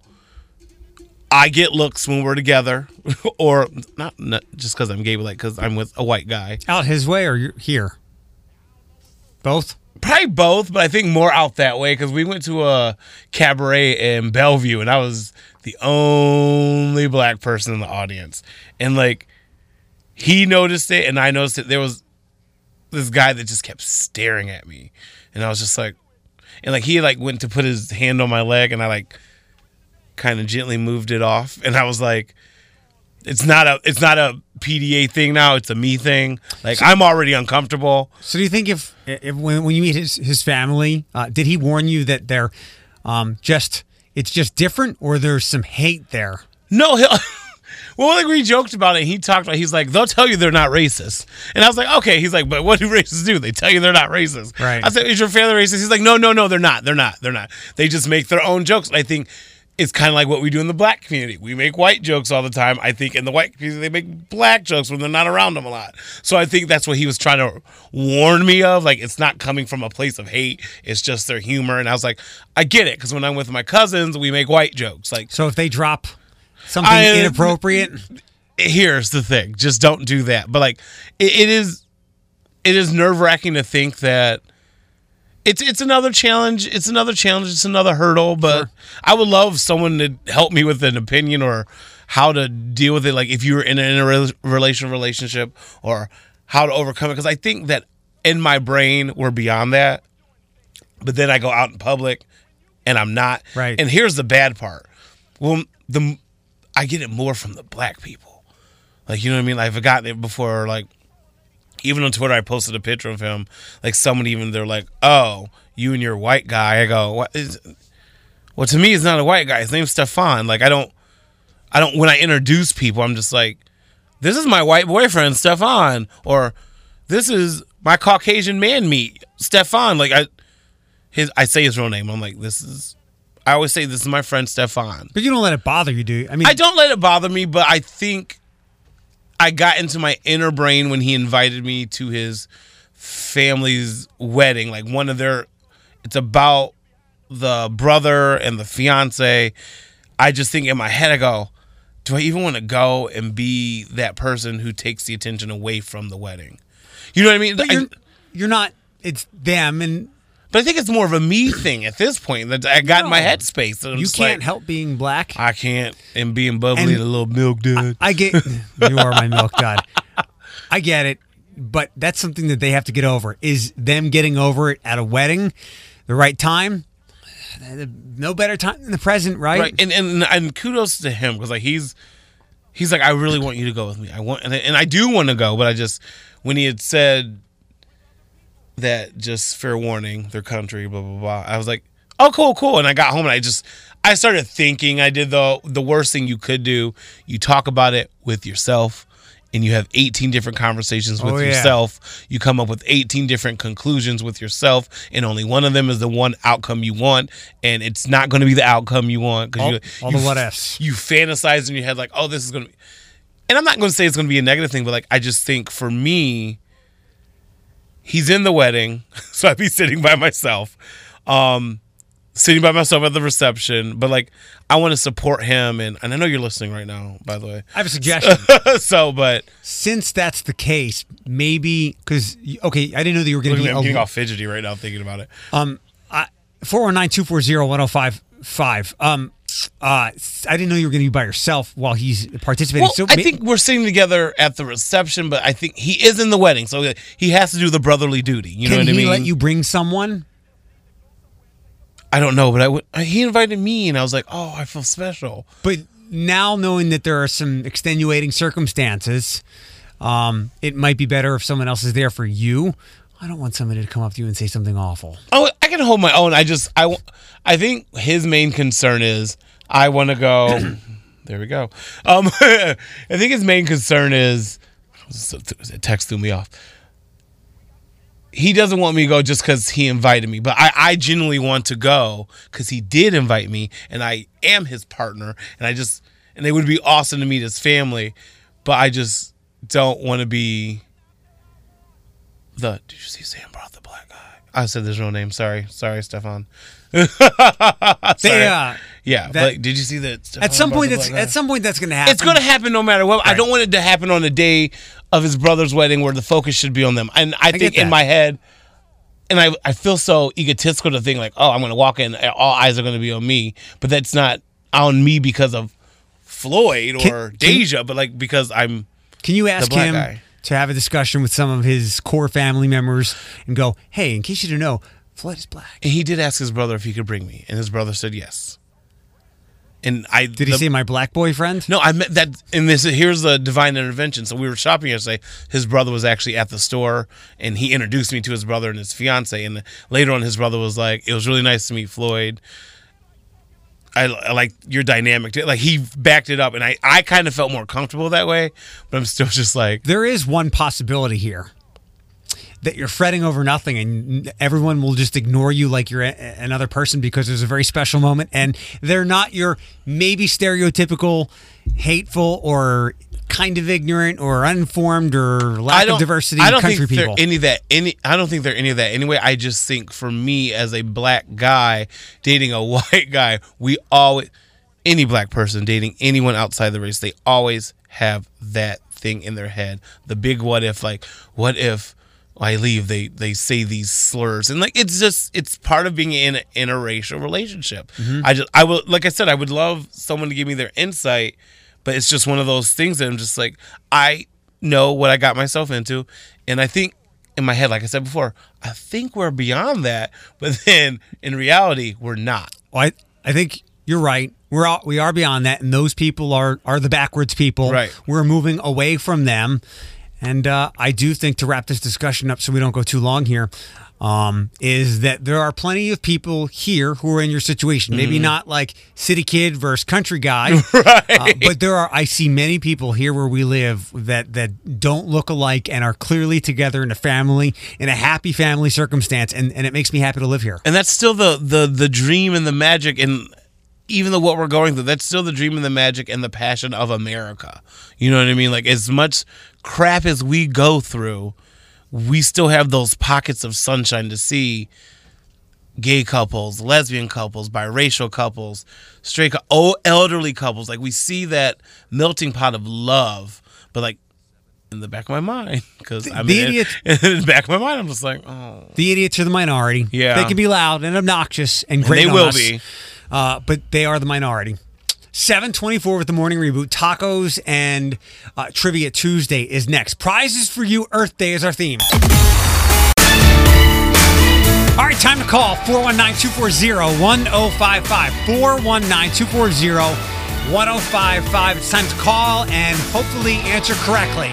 I get looks when we're together, or not just because I'm gay, but because I'm with a white guy.
Out his way or you're here? Both?
Probably both, but I think more out that way because we went to a cabaret in Bellevue, and I was the only black person in the audience. And he noticed it, and I noticed it. There was this guy that just kept staring at me, and I was just like, and he went to put his hand on my leg, and I kind of gently moved it off, and I was like, it's not a PDA thing now, it's a me thing. I'm already uncomfortable.
So do you think if when you meet his family, did he warn you that they're it's just different, or there's some hate there?
No, well, we joked about it. He's they'll tell you they're not racist. And I was like, okay. He's like, but what do racists do? They tell you they're not racist.
Right.
I said, is your family racist? He's like, no, they're not. They're not. They just make their own jokes. And I think it's kind of like what we do in the black community. We make white jokes all the time. I think in the white community, they make black jokes when they're not around them a lot. So I think that's what he was trying to warn me of. It's not coming from a place of hate. It's just their humor. And I was like, I get it. Because when I'm with my cousins, we make white jokes.
So if they drop something inappropriate.
Here's the thing: just don't do that. But it is nerve-wracking to think that It's another challenge. It's another challenge. It's another hurdle. But I would love someone to help me with an opinion or how to deal with it. Like if you were in a relationship or how to overcome it. Because I think that in my brain we're beyond that. But then I go out in public and I'm not.
Right.
And here's the bad part. Well, I get it more from the black people. Like, you know what I mean? Like, I've gotten it before, like, even on Twitter, I posted a picture of him. Like, they're like, oh, you and your white guy. I go, what is, well, to me, it's not a white guy. His name's Stefan. Like, I don't, when I introduce people, I'm just like, this is my white boyfriend, Stefan. Or, this is my Caucasian man meat, Stefan. Like, I say his real name. I'm like, I always say this is my friend Stefan.
But you don't let it bother you, do you? I mean,
I don't let it bother me, but I think I got into my inner brain when he invited me to his family's wedding. Like it's about the brother and the fiance. I just think in my head, I go, do I even want to go and be that person who takes the attention away from the wedding? You know what I mean?
But you're not, it's them.
But I think it's more of a me thing at this point that I got in my headspace.
You can't help being black.
I can't, and being bubbly and a little milk dud.
I get, you are my milk dud. I get it, but that's something that they have to get over. Is them getting over it at a wedding, the right time? No better time than the present, right?
Right, and kudos to him because like he's like, I really want you to go with me. And I do want to go, but I just when he had said that, just fair warning, their country, blah blah blah, I was like, oh cool. And I got home and I started thinking. I did the worst thing you could do. You talk about it with yourself, and you have 18 different conversations with yourself. You come up with 18 different conclusions with yourself, and only one of them is the one outcome you want, and it's not going to be the outcome you want because
all the what ifs.
You fantasize in your head like, oh, this is going to be, and I'm not going to say it's going to be a negative thing, but like I just think for me, he's in the wedding, so I'd be sitting by myself at the reception. But like, I want to support him, and I know you're listening right now, by the way.
I have a suggestion.
But
since that's the case, maybe because I didn't know that you were going to be.
I'm getting all fidgety right now thinking about it.
419-240-1055. I didn't know you were going to be by yourself while he's participating.
Well, I think we're sitting together at the reception, but I think he is in the wedding, so he has to do the brotherly duty. You know what I mean?
Can he let you bring someone?
I don't know, but he invited me, and I was like, oh, I feel special.
But now knowing that there are some extenuating circumstances, it might be better if someone else is there for you. I don't want somebody to come up to you and say something awful.
Oh, I can hold my own. I think his main concern is I want to go. There we go. I think his main concern is the text threw me off. He doesn't want me to go just because he invited me, but I genuinely want to go because he did invite me, and I am his partner, and it would be awesome to meet his family, but I just don't want to be did you see Sam brought the black guy? I said his real name. Sorry, Stefan. But did you see that?
At some point, that's going to happen.
It's going to happen no matter what. Right. I don't want it to happen on the day of his brother's wedding where the focus should be on them. And I think in my head, and I feel so egotistical to think like, oh, I'm going to walk in, all eyes are going to be on me, but that's not on me because of Floyd or Deja, but like because I'm.
Can you ask him
guy
to have a discussion with some of his core family members and go, hey, in case you didn't know, Floyd is black.
And he did ask his brother if he could bring me, and his brother said yes. And
did he say my black boyfriend?
No, I meant that. And here's a divine intervention. So we were shopping yesterday. His brother was actually at the store, and he introduced me to his brother and his fiance. And later on, his brother was like, "It was really nice to meet Floyd. I like your dynamic." Like he backed it up, and I kind of felt more comfortable that way. But I'm still just like,
there is one possibility here. That you're fretting over nothing and everyone will just ignore you like you're another person because there's a very special moment and they're not your maybe stereotypical, hateful, or kind of ignorant or uninformed or lack of diversity country people.
I don't think they're any of that anyway. I just think for me as a black guy dating a white guy, any black person dating anyone outside the race, they always have that thing in their head. The big what if, like, what if I leave, they say these slurs, and like it's part of being in a interracial relationship. I will, like I said, I would love someone to give me their insight, but it's just one of those things that I'm just like, I know what I got myself into, and I think in my head, like I said before, I think we're beyond that, but then in reality, we're not.
Well, I think you're right. We are beyond that, and those people are the backwards people.
Right.
We're moving away from them, and I do think, to wrap this discussion up so we don't go too long here, is that there are plenty of people here who are in your situation. Maybe not like city kid versus country guy,
Right.
but I see many people here where we live that don't look alike and are clearly together in a family, in a happy family circumstance, and it makes me happy to live here.
And that's still the dream and the magic, and even though what we're going through, that's still the dream and the magic and the passion of America. You know what I mean? Like, as much crap as we go through, we still have those pockets of sunshine to see gay couples, lesbian couples, biracial couples, straight, elderly couples. Like, we see that melting pot of love, but like, in the back of my mind, because in the back of my mind, I'm just like, oh.
The idiots are the minority.
Yeah.
They can be loud and obnoxious and great.
And they
on
will
us,
be.
but they are the minority. 7:24 with the morning reboot. Tacos and Trivia Tuesday is next. Prizes for you. Earth Day is our theme. All right, time to call 419-240-1055. 419-240-1055. It's time to call and hopefully answer correctly.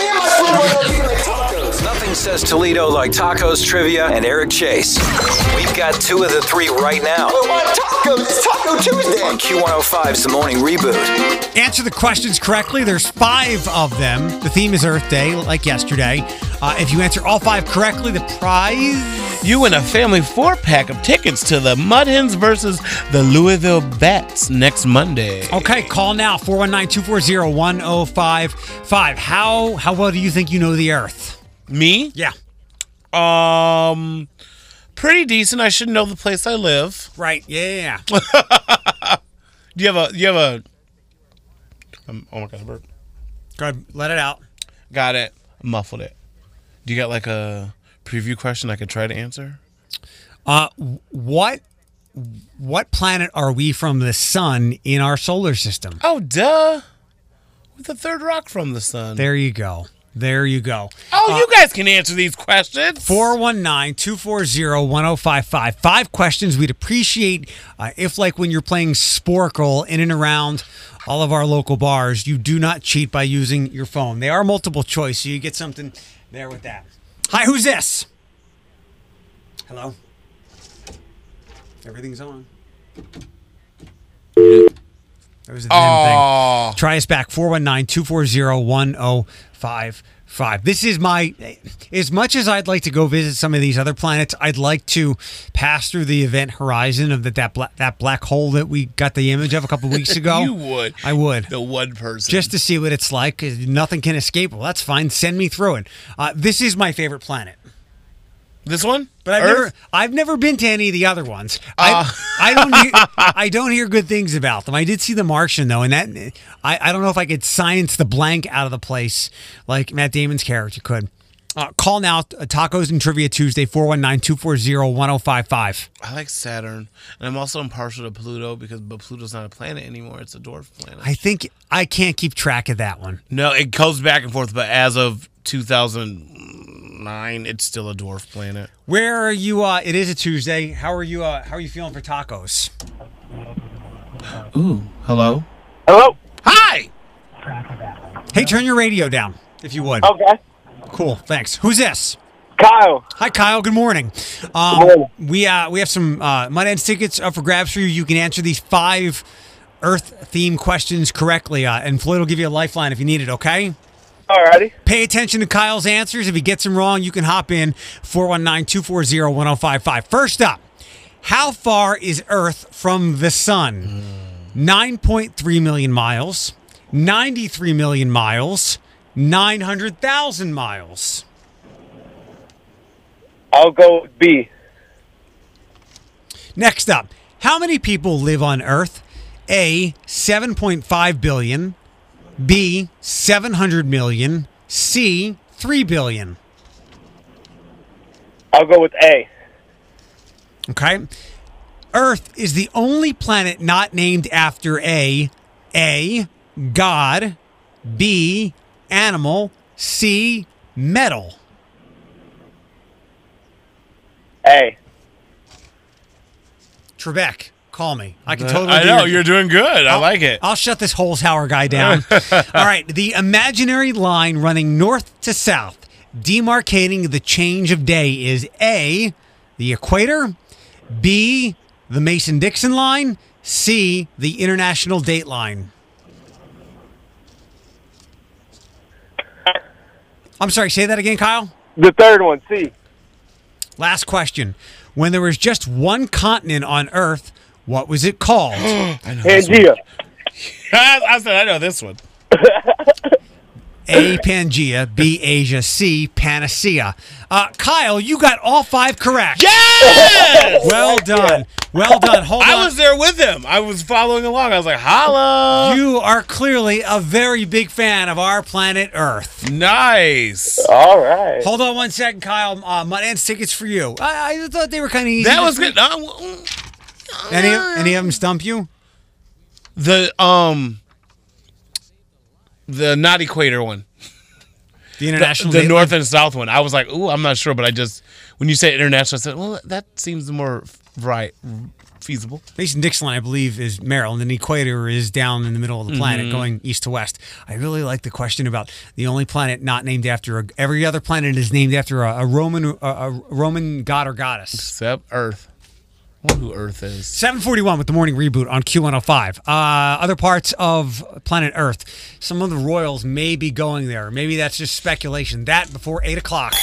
Nothing says Toledo like tacos, trivia, and Eric Chase. We've got 2 of the 3 right now.
I want tacos. It's Taco Tuesday.
On Q105's The Morning Reboot.
Answer the questions correctly. There's 5 of them. The theme is Earth Day, like yesterday. If you answer all 5 correctly, the prize...
You win a family 4-pack of tickets to the Mud Hens versus the Louisville Bats next Monday.
Okay, call now, 419-240-1055. How well do you think you know the Earth?
Me?
Yeah.
Pretty decent. I should know the place I live.
Right, yeah.
Do you have a oh my God, I burped.
Go ahead, let it out.
Got it. Muffled it. Do you got like a preview question I could try to answer?
What planet are we from the sun in our solar system?
Oh, duh. We're the third rock from the sun.
There you go.
Oh, you guys can answer these questions.
419-240-1055. 5 questions. We'd appreciate if, like when you're playing Sporkle in and around all of our local bars, you do not cheat by using your phone. They are multiple choice, so you get something there with that. Hi, who's this? Hello? Everything's on. That was a damn thing. Try us back, 419-240-1055. This is my, as much as I'd like to go visit some of these other planets, I'd like to pass through the event horizon of that black hole that we got the image of a couple weeks ago.
You would.
I would.
The one person.
Just to see what it's like, 'cause nothing can escape. Well, that's fine. Send me through it. This is my favorite planet.
This one?
But I've never been to any of the other ones. I don't hear good things about them. I did see The Martian though, and that I don't know if I could science the blank out of the place like Matt Damon's character could. Call now, Tacos and Trivia Tuesday, 419-240-1055.
I like Saturn, and I'm also impartial to Pluto but Pluto's not a planet anymore. It's a dwarf planet.
I think I can't keep track of that one.
No, it goes back and forth, but as of 2009, it's still a dwarf planet.
Where are you? It is a Tuesday. How are you? How are you feeling for tacos?
Ooh, hello.
Hello?
Hi.
Hey, turn your radio down if you would.
Okay.
Cool, thanks. Who's this?
Kyle.
Hi, Kyle. Good morning.
morning.
We have some Mud Hens tickets up for grabs for you. You can answer these 5 Earth-themed questions correctly, and Floyd will give you a lifeline if you need it, okay?
Alrighty.
Pay attention to Kyle's answers. If he gets them wrong, you can hop in 419-240-1055. First up, how far is Earth from the sun? 9.3 million miles, 93 million miles, 900,000 miles.
I'll go with B.
Next up, how many people live on Earth? A, 7.5 billion. B, 700 million. C, 3 billion.
I'll go with A.
Okay. Earth is the only planet not named after A, God, B, animal, C, metal.
A.
Trebek, call me. I can totally
I
do
know
your-
you're doing good. I like it.
I'll shut this Holzhauer guy down. All right. The imaginary line running north to south, demarcating the change of day is A, the equator, B, the Mason-Dixon line, C, the international date line. I'm sorry, say that again, Kyle.
The third one, C.
Last question. When there was just one continent on Earth, what was it called?
Pangea.
I said I know this one.
A, Pangea, B, Asia, C, Panacea. Kyle, you got all 5 correct.
Yes!
Well done. Well done. Hold on.
I was there with him. I was following along. I was like, holla.
You are clearly a very big fan of our planet Earth.
Nice.
All right.
Hold on 1 second, Kyle. Mud Ants tickets for you. I thought they were kind of easy.
That was good.
Any of them stump you?
The not equator one.
The international
The
date
north
line?
and south one. I was like, ooh, I'm not sure, but I just when you say international, I said, well, that seems more right feasible.
Mason-Dixon line, I believe, is Maryland, and the equator is down in the middle of the planet, going east to west. I really like the question about the only planet not named after every other planet is named after a Roman god or goddess.
Except Earth. I wonder who Earth is.
7:41 with the morning reboot on Q105. Other parts of planet Earth. Some of the royals may be going there. Maybe that's just speculation. That before 8 o'clock.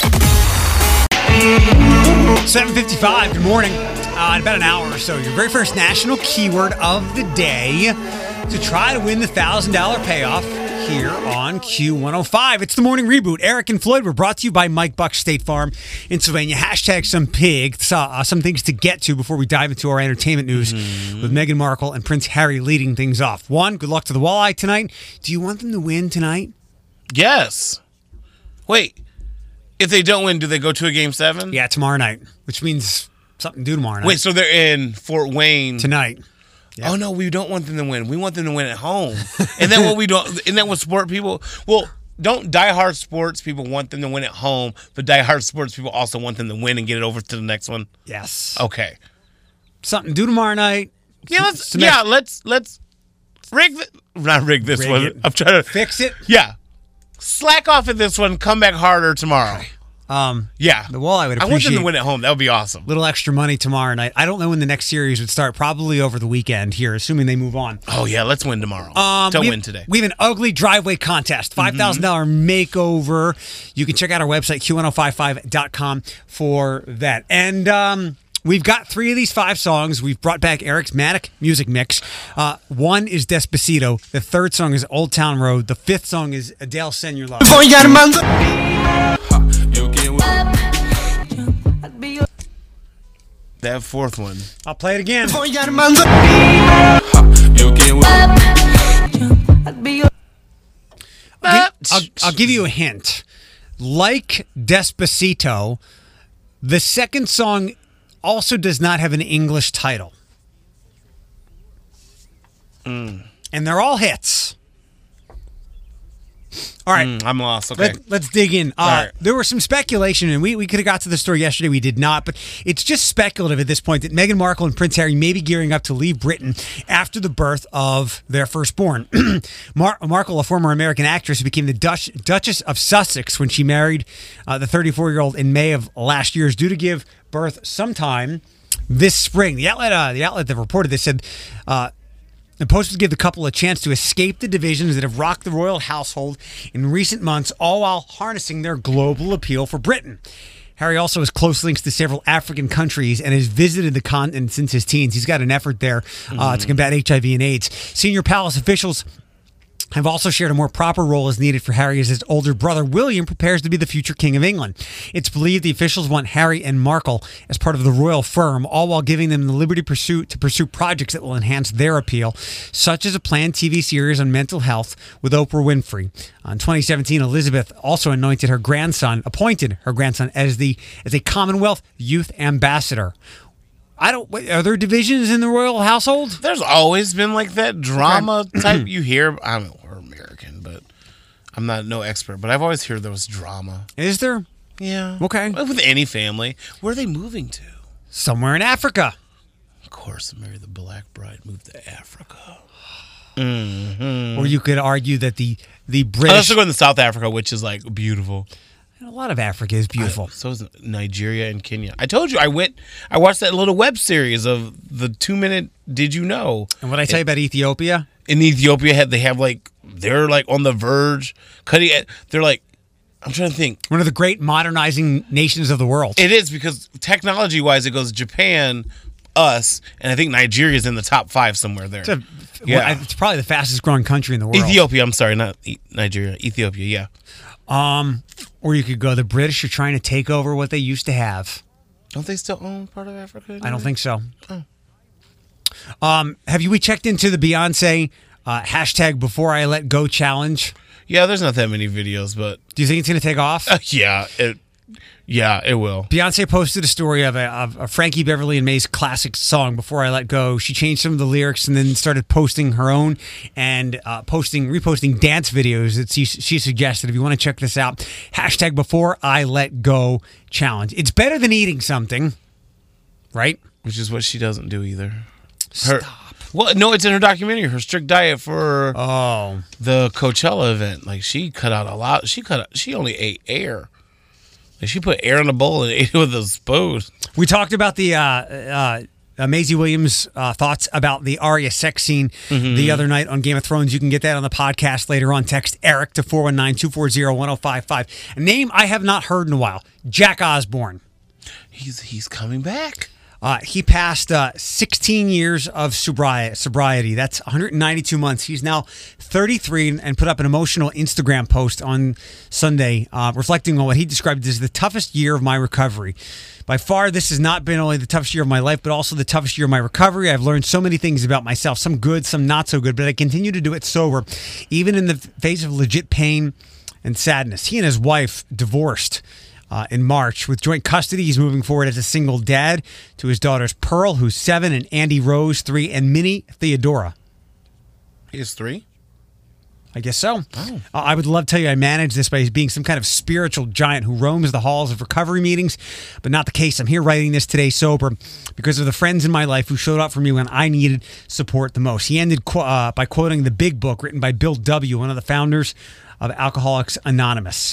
7:55. Good morning. In about an hour or so, your very first national keyword of the day to try to win the $1,000 payoff here on Q105. It's the morning reboot. Eric and Floyd were brought to you by Mike Buck State Farm in Sylvania. Hashtag some things to get to before we dive into our entertainment news with Meghan Markle and Prince Harry leading things off. One, good luck to the Walleye tonight. Do you want them to win tonight?
Yes. Wait. If they don't win, do they go to a game 7?
Yeah, tomorrow night, which means something to do tomorrow night.
Wait, so they're in Fort Wayne
tonight.
Oh no, we don't want them to win. We want them to win at home. And then what we don't, and then what sport people? Well, don't diehard sports people want them to win at home, but diehard sports people also want them to win and get it over to the next one.
Yes.
Okay.
Something to do tomorrow night.
Yeah, let's rig. Not rig this
Rig
one.
it.
I'm trying to
Fix it.
Yeah. Slack off at this one. Come back harder tomorrow. Yeah.
The Walleye would
I want them
appreciate
to win at home. That would be awesome.
little extra money tomorrow night. I don't know when the next series would start. Probably over the weekend here, assuming they move on.
Oh yeah, let's win tomorrow. Don't win today.
We have an ugly driveway contest, $5,000 makeover. You can check out our website, q1055.com for that. And we've got 3 of these 5 songs. We've brought back Eric's Manic Music Mix. One is Despacito. The third song is Old Town Road. The 5th song is Adele, Send Your Love.
That 4th one.
I'll play it again. I'll give you a hint. Like Despacito, the second song also does not have an English title. And they're all hits. All right.
I'm lost. Okay.
Let's dig in.
right.
There was some speculation, and we could have got to the story yesterday. We did not, but it's just speculative at this point that Meghan Markle and Prince Harry may be gearing up to leave Britain after the birth of their firstborn. Markle, a former American actress, became the Duchess of Sussex when she married the 34-year-old in May of last year, is due to give birth sometime this spring. The outlet that reported this said the post would give the couple a chance to escape the divisions that have rocked the royal household in recent months, all while harnessing their global appeal for Britain. Harry also has close links to several African countries and has visited the continent since his teens. He's got an effort there to combat HIV and AIDS. Senior palace officials have also shared a more proper role is needed for Harry as his older brother William prepares to be the future King of England. It's believed the officials want Harry and Markle as part of the royal firm, all while giving them the liberty to pursue projects that will enhance their appeal, such as a planned TV series on mental health with Oprah Winfrey. In 2017, Elizabeth also appointed her grandson as a Commonwealth Youth Ambassador. Are there divisions in the royal household?
There's always been like that drama type. You hear, we're American, but I'm not no expert, but I've always heard there was drama.
Is there?
Yeah.
Okay.
With any family. Where are they moving to?
Somewhere in Africa.
Of course, Mary the Black Bride moved to Africa.
Or you could argue that the British...
Unless they're going to South Africa, which is like beautiful.
A lot of Africa is beautiful.
So is Nigeria and Kenya. I told you, I watched that little web series of the 2-minute Did You Know?
And what I tell you about Ethiopia?
In Ethiopia, they're like on the verge. They're like, I'm trying to think.
One of the great modernizing nations of the world.
It is, because technology-wise, it goes Japan, us, and I think Nigeria's in the top 5 somewhere there.
It's probably the fastest growing country in the world.
Ethiopia, I'm sorry, not Nigeria. Ethiopia, yeah.
Or you could go, the British are trying to take over what they used to have.
Don't they still own part of Africa?
I don't think so. Oh. Have we checked into the Beyonce hashtag Before I Let Go challenge?
Yeah, there's not that many videos, but...
Do you think it's going to take off?
Yeah, it will.
Beyonce posted a story of a Frankie Beverly and Mays classic song, Before I Let Go. She changed some of the lyrics and then started posting her own and reposting dance videos that she suggested. If you want to check this out, hashtag Before I Let Go challenge. It's better than eating something, right?
Which is what she doesn't do either.
Stop.
Well, no, it's in her documentary, her strict diet for
the
Coachella event. Like, she cut out a lot. She only ate air. She put air in a bowl and ate it with a spoon.
We talked about the Maisie Williams' thoughts about the Arya sex scene the other night on Game of Thrones. You can get that on the podcast later on. Text Eric to 419-240-1055. A name I have not heard in a while. Jack Osborne.
He's coming back.
He passed 16 years of sobriety. That's 192 months. He's now 33 and put up an emotional Instagram post on Sunday reflecting on what he described as the toughest year of my recovery. By far, this has not been only the toughest year of my life, but also the toughest year of my recovery. I've learned so many things about myself, some good, some not so good, but I continue to do it sober, even in the face of legit pain and sadness. He and his wife divorced in March. With joint custody, he's moving forward as a single dad to his daughters Pearl, who's 7, and Andy Rose, 3, and Minnie Theodora.
He has 3?
I guess so.
Oh.
I would love to tell you I manage this by being some kind of spiritual giant who roams the halls of recovery meetings, but not the case. I'm here writing this today sober because of the friends in my life who showed up for me when I needed support the most. He ended by quoting the Big Book written by Bill W., one of the founders of Alcoholics Anonymous.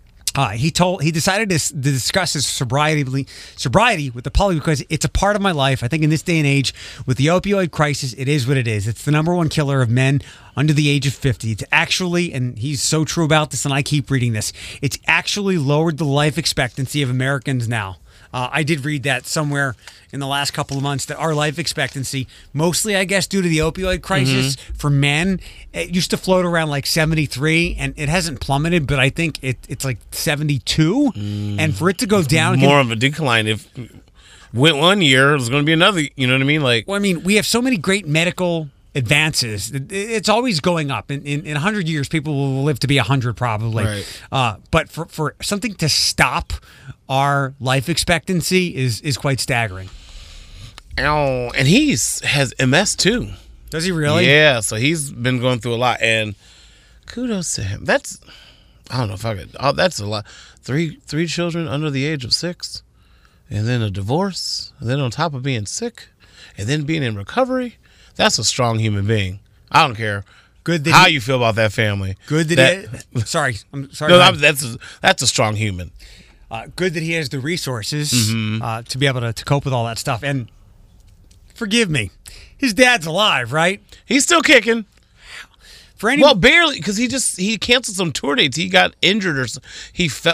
He decided to discuss his sobriety with the public because it's a part of my life. I think in this day and age, with the opioid crisis, it is what it is. It's the number one killer of men under the age of 50. It's actually, and he's so true about this, and I keep reading this, it's actually lowered the life expectancy of Americans now. I did read that somewhere in the last couple of months that our life expectancy, mostly I guess due to the opioid crisis for men, it used to float around like 73 and it hasn't plummeted, but I think it's like 72. And for it to go down...
More of a decline. If went 1 year, there's going to be another, you know what I mean? Like,
well, I mean, we have so many great medical advances. It's always going up. In 100 years, people will live to be 100 probably.
Right.
But for something to stop our life expectancy is quite staggering.
Oh, and has MS too.
Does he really?
Yeah, so he's been going through a lot, and kudos to him. I don't know if I could. Oh, that's a lot. Three children under the age of 6, and then a divorce, and then on top of being sick, and then being in recovery. That's a strong human being. I don't care how you feel about that family.
Good that he... Sorry. I'm sorry.
No, that's a strong human.
Good that he has the resources to be able to cope with all that stuff. And forgive me, his dad's alive, right?
He's still kicking.
Well,
barely, because he canceled some tour dates. He got injured or he fell.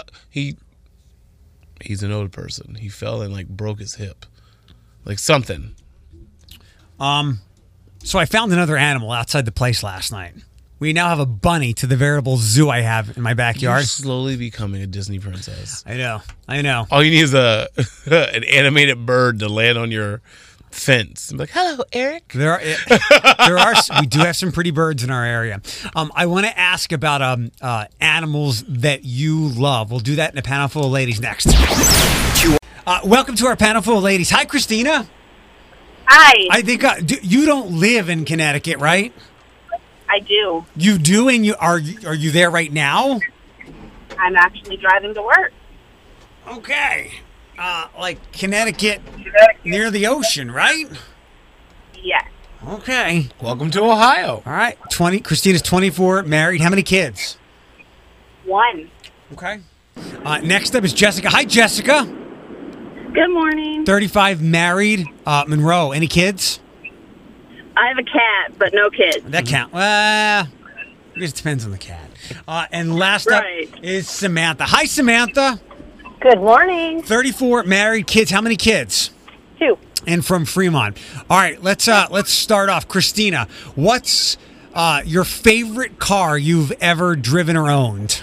He's an old person. He fell and like broke his hip, like something.
So I found another animal outside the place last night. We now have a bunny to the veritable zoo I have in my
You're
backyard.
slowly becoming a Disney princess.
I know.
All you need is an animated bird to land on your fence. I'm like, hello, Eric.
We do have some pretty birds in our area. I want to ask about animals that you love. We'll do that in a panel full of ladies next. Welcome to our panel full of ladies. Hi, Christina.
Hi.
I think you don't live in Connecticut, right?
I do.
You do, and are you there right now?
I'm actually driving to work.
Okay. Like Connecticut near the ocean, right?
Yes.
Okay.
Welcome to Ohio.
All right. Christina's 24, married. How many kids?
1.
Okay. Next up is Jessica. Hi, Jessica.
Good morning.
35, married. Monroe, any kids?
I have a cat, but no kids.
That count. Well, I guess it depends on the cat. And last up
Right.
is Samantha. Hi, Samantha.
Good morning.
34, married, kids. How many kids?
2.
And from Fremont. All right, let's start off. Christina, what's your favorite car you've ever driven or owned?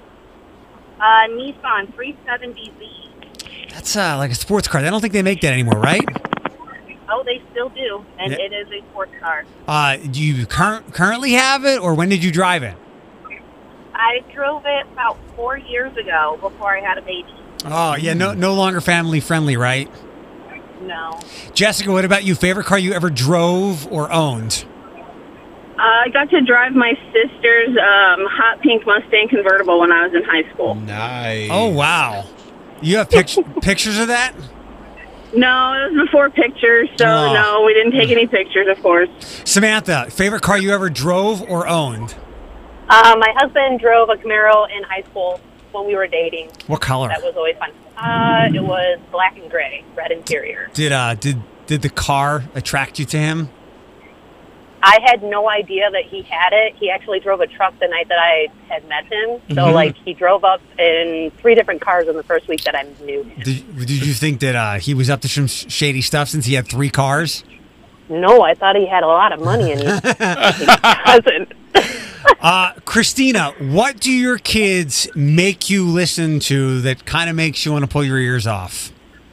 Nissan 370Z.
That's like a sports car. I don't think they make that anymore, right?
Oh, they still do, and
Yeah.
it is a sports car.
Do you currently have it, or when did you drive it?
I drove it about 4 years ago before I had a baby.
Oh, yeah, no longer family friendly, right?
No.
Jessica, what about you? Favorite car you ever drove or owned?
I got to drive my sister's hot pink Mustang convertible when I was in high school.
Nice.
Oh, wow. You have pictures of that?
No, it was before pictures, so
Oh.
no, we didn't take any pictures, of course.
Samantha, favorite car you ever drove or owned?
My husband drove a Camaro in high school when we were dating.
What color?
That was always fun. It was black and gray, red interior.
Did the car attract you to him?
I had no idea that he had it. He actually drove a truck the night that I had met him. So, like, he drove up in 3 different cars in the first week that I knew him.
Did you think that he was up to some shady stuff since he had 3 cars?
No, I thought he had a lot of money, and he doesn't.
Christina, what do your kids make you listen to that kind of makes you want to pull your ears off?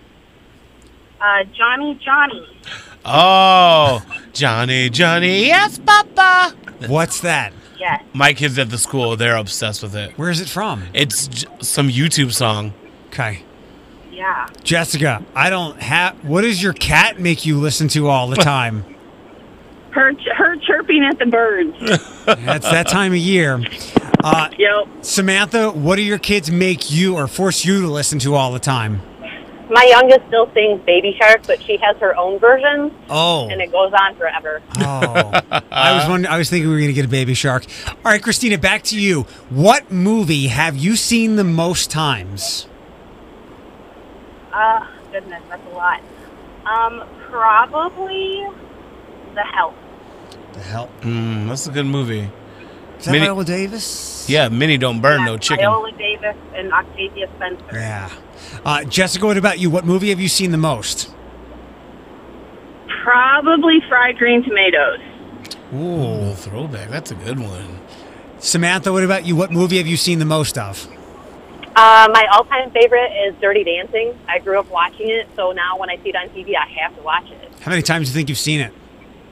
Johnny.
Oh, Johnny, yes, Papa.
What's that?
Yes.
My kids at the school, they're obsessed with it.
Where is it from?
It's some YouTube song.
Okay.
Yeah.
Jessica, what does your cat make you listen to all the time?
Her chirping at the birds.
That's that time of year.
Yep.
Samantha, what do your kids make you or force you to listen to all the time?
My youngest still sings Baby Shark, but she has her own version,
Oh.
and it goes on forever.
Oh. I was thinking we were going to get a Baby Shark. All right, Christina, back to you. What movie have you seen the most times?
Goodness, that's a lot. Probably The Help.
The hell?
That's a good movie.
Is that
Minnie-
Viola Davis?
Yeah, Minnie Don't Burn No Chicken.
Viola Davis and Octavia Spencer.
Yeah. Jessica, what about you? What movie have you seen the most?
Probably Fried Green Tomatoes.
Ooh.
Oh, throwback. That's a good one.
Samantha, what about you? What movie have you seen the most of?
My all-time favorite is Dirty Dancing. I grew up watching it, so now when I see it on TV, I have to watch it.
How many times do you think you've seen it?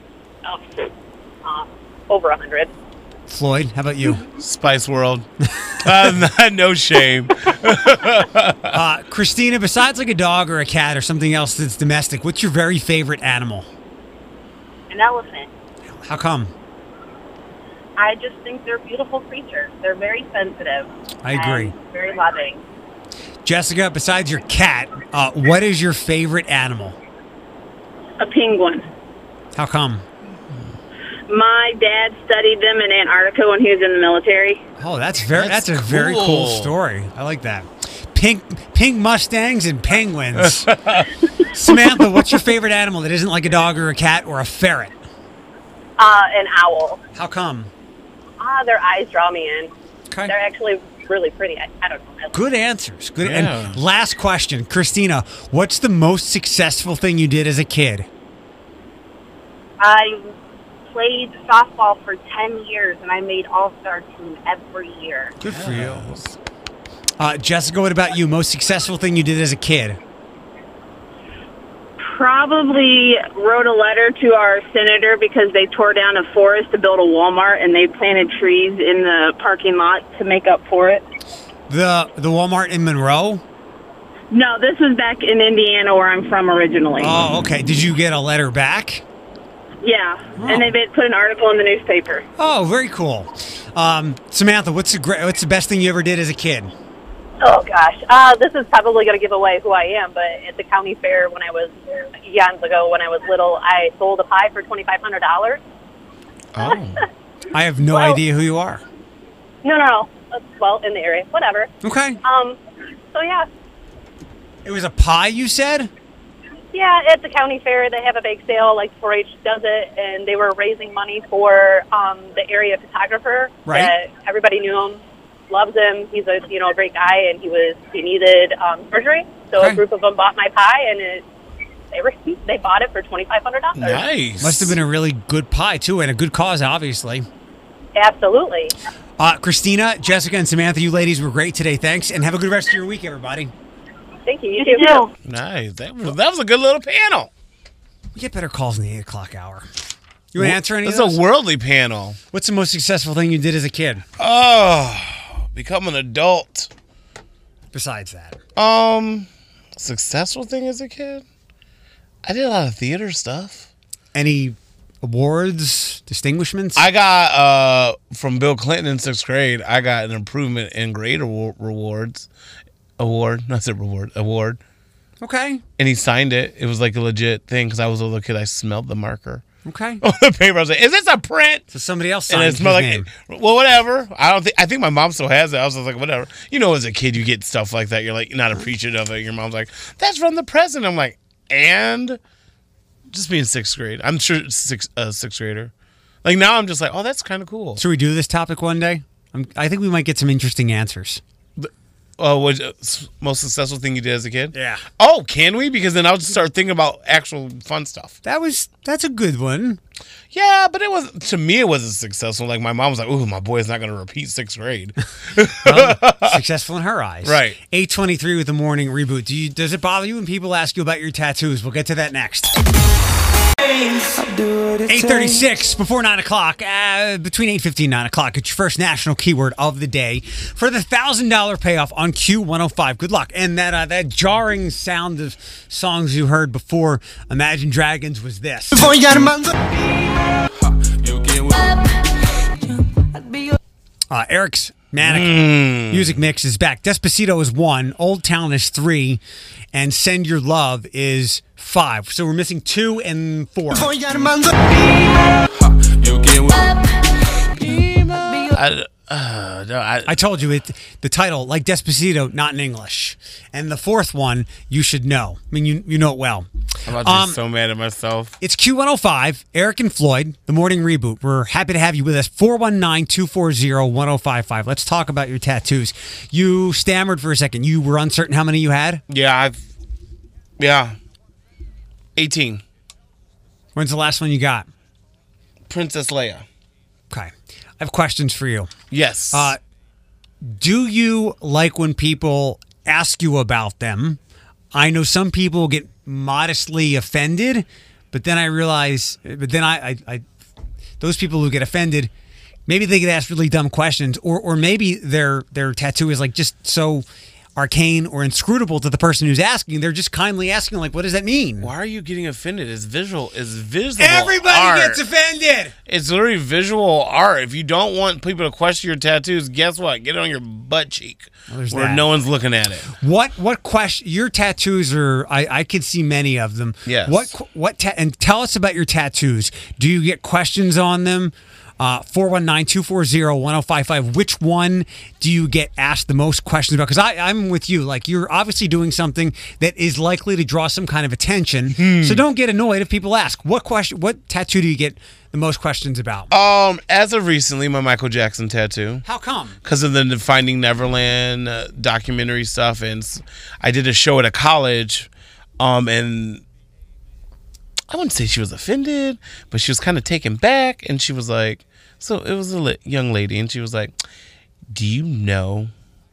Over 100.
Floyd, how about you?
Spice World. No shame.
Christina, besides like a dog or a cat or something else that's domestic, what's your very favorite animal?
An elephant.
How come?
I just think they're beautiful creatures. They're very sensitive.
I agree.
And very loving.
Jessica, besides your cat, what is your favorite animal?
A penguin.
How come?
My dad studied them in Antarctica when he was in the military.
Oh, that's a very cool
cool.
story. I like that. Pink Mustangs and penguins. Samantha, what's your favorite animal that isn't like a dog or a cat or a ferret?
An owl.
How come?
Their eyes draw me in.
Okay.
They're actually really pretty. I don't know.
Good answers. Good.
Yeah.
And last question, Christina, what's the most successful thing you did as a kid?
I
played softball for 10 years, and I made all-star team every year.
Good for you. Jessica, what about you? Most successful thing you did as a kid?
Probably wrote a letter to our senator because they tore down a forest to build a Walmart, and they planted trees in the parking lot to make up for it.
The Walmart in Monroe?
No, this was back in Indiana where I'm from originally.
Oh, okay. Did you get a letter back?
Yeah, and they put an article in the newspaper.
Oh, very cool. Samantha, what's the best thing you ever did as a kid?
Oh, gosh. This is probably going to give away who I am, but at the county fair when I was eons ago, when I was little, I sold a pie for $2,500.
Oh.
I have no idea who you are.
No. Well, in the area. Whatever.
Okay.
So, yeah.
It was a pie, you said?
Yeah, at the county fair, they have a bake sale, like 4-H does it, and they were raising money for the area photographer.
Right.
That everybody knew him, loves him. He's a great guy, and he needed surgery. So
Okay.
a group of them bought my pie, and they bought it for $2,500.
Nice.
Must have been a really good pie, too, and a good cause, obviously.
Absolutely.
Christina, Jessica, and Samantha, you ladies were great today. Thanks, and have a good rest of your week, everybody.
Thank you. You too.
Nice. That was a good little panel.
We get better calls in the 8 o'clock hour. You want to answer any of
It's
those?
a worldly panel.
What's the most successful thing you did as a kid?
Oh, become an adult.
Besides that.
Successful thing as a kid? I did a lot of theater stuff.
Any awards, distinguishments?
I got, from Bill Clinton in 6th grade, I got an improvement in grade award.
Okay.
And he signed it. It was like a legit thing because I was a little kid. I smelled the marker.
Okay.
On the paper. I was like, is this a print?
So somebody else
And
signed
it
his
smelled
name.
like, well, whatever. I think my mom still has it. I was like, whatever. You know, as a kid, you get stuff like that. You're like, not appreciative of it. Your mom's like, that's from the president. I'm like, and just being 6th grade. I'm sure it's 6th grader. Like now I'm just like, oh, that's kind of cool.
Should we do this topic one day? I think we might get some interesting answers.
What most successful thing you did as a kid?
Yeah.
Oh, can we? Because then I'll just start thinking about actual fun stuff.
That's a good one.
Yeah, but to me it wasn't successful. Like my mom was like, "Ooh, my boy's not going to repeat 6th grade."
Well, successful in her eyes.
Right.
8:23 with the morning reboot. Does it bother you when people ask you about your tattoos? We'll get to that next. 8:36 before 9 o'clock, between 8:50 and 9 o'clock. It's your first national keyword of the day for the $1,000 payoff on Q105. Good luck. And that jarring sound of songs you heard before Imagine Dragons was this. Eric's Manic music mix is back. Despacito is 1, Old Town is 3, and Send Your Love is 5. So we're missing 2 and 4. I told you the title, like Despacito, not in English. And the fourth one, you should know. I mean, you know it well.
I'm about to be so mad at myself.
It's Q105, Eric and Floyd, the morning reboot. We're happy to have you with us. 419-240-1055. Let's talk about your tattoos. You stammered for a second. You were uncertain how many you had?
Yeah, 18.
When's the last one you got?
Princess Leia.
Okay. I have questions for you.
Yes.
Do you like when people ask you about them? I know some people get modestly offended, but then I realize, I those people who get offended, maybe they get asked really dumb questions, or maybe their tattoo is like just so arcane or inscrutable to the person who's asking. They're just kindly asking, like, what does that mean?
Why are you getting offended? It's visible
Everybody
art.
gets offended.
It's literally visual art. If you don't want people to question your tattoos, guess what? Get it on your butt cheek where no one's looking at it.
What question? Your tattoos are. I could see many of them.
Yes.
And tell us about your tattoos. Do you get questions on them? 419-240-1055. Which one do you get asked the most questions about? Because I'm with you. Like, you're obviously doing something that is likely to draw some kind of attention. So don't get annoyed if people ask. What tattoo do you get the most questions about?
As of recently, my Michael Jackson tattoo.
How come?
Because of the Finding Neverland documentary stuff, and I did a show at a college, and I wouldn't say she was offended, but she was kind of taken back, and she was like, so it was a young lady, and she was like, do you know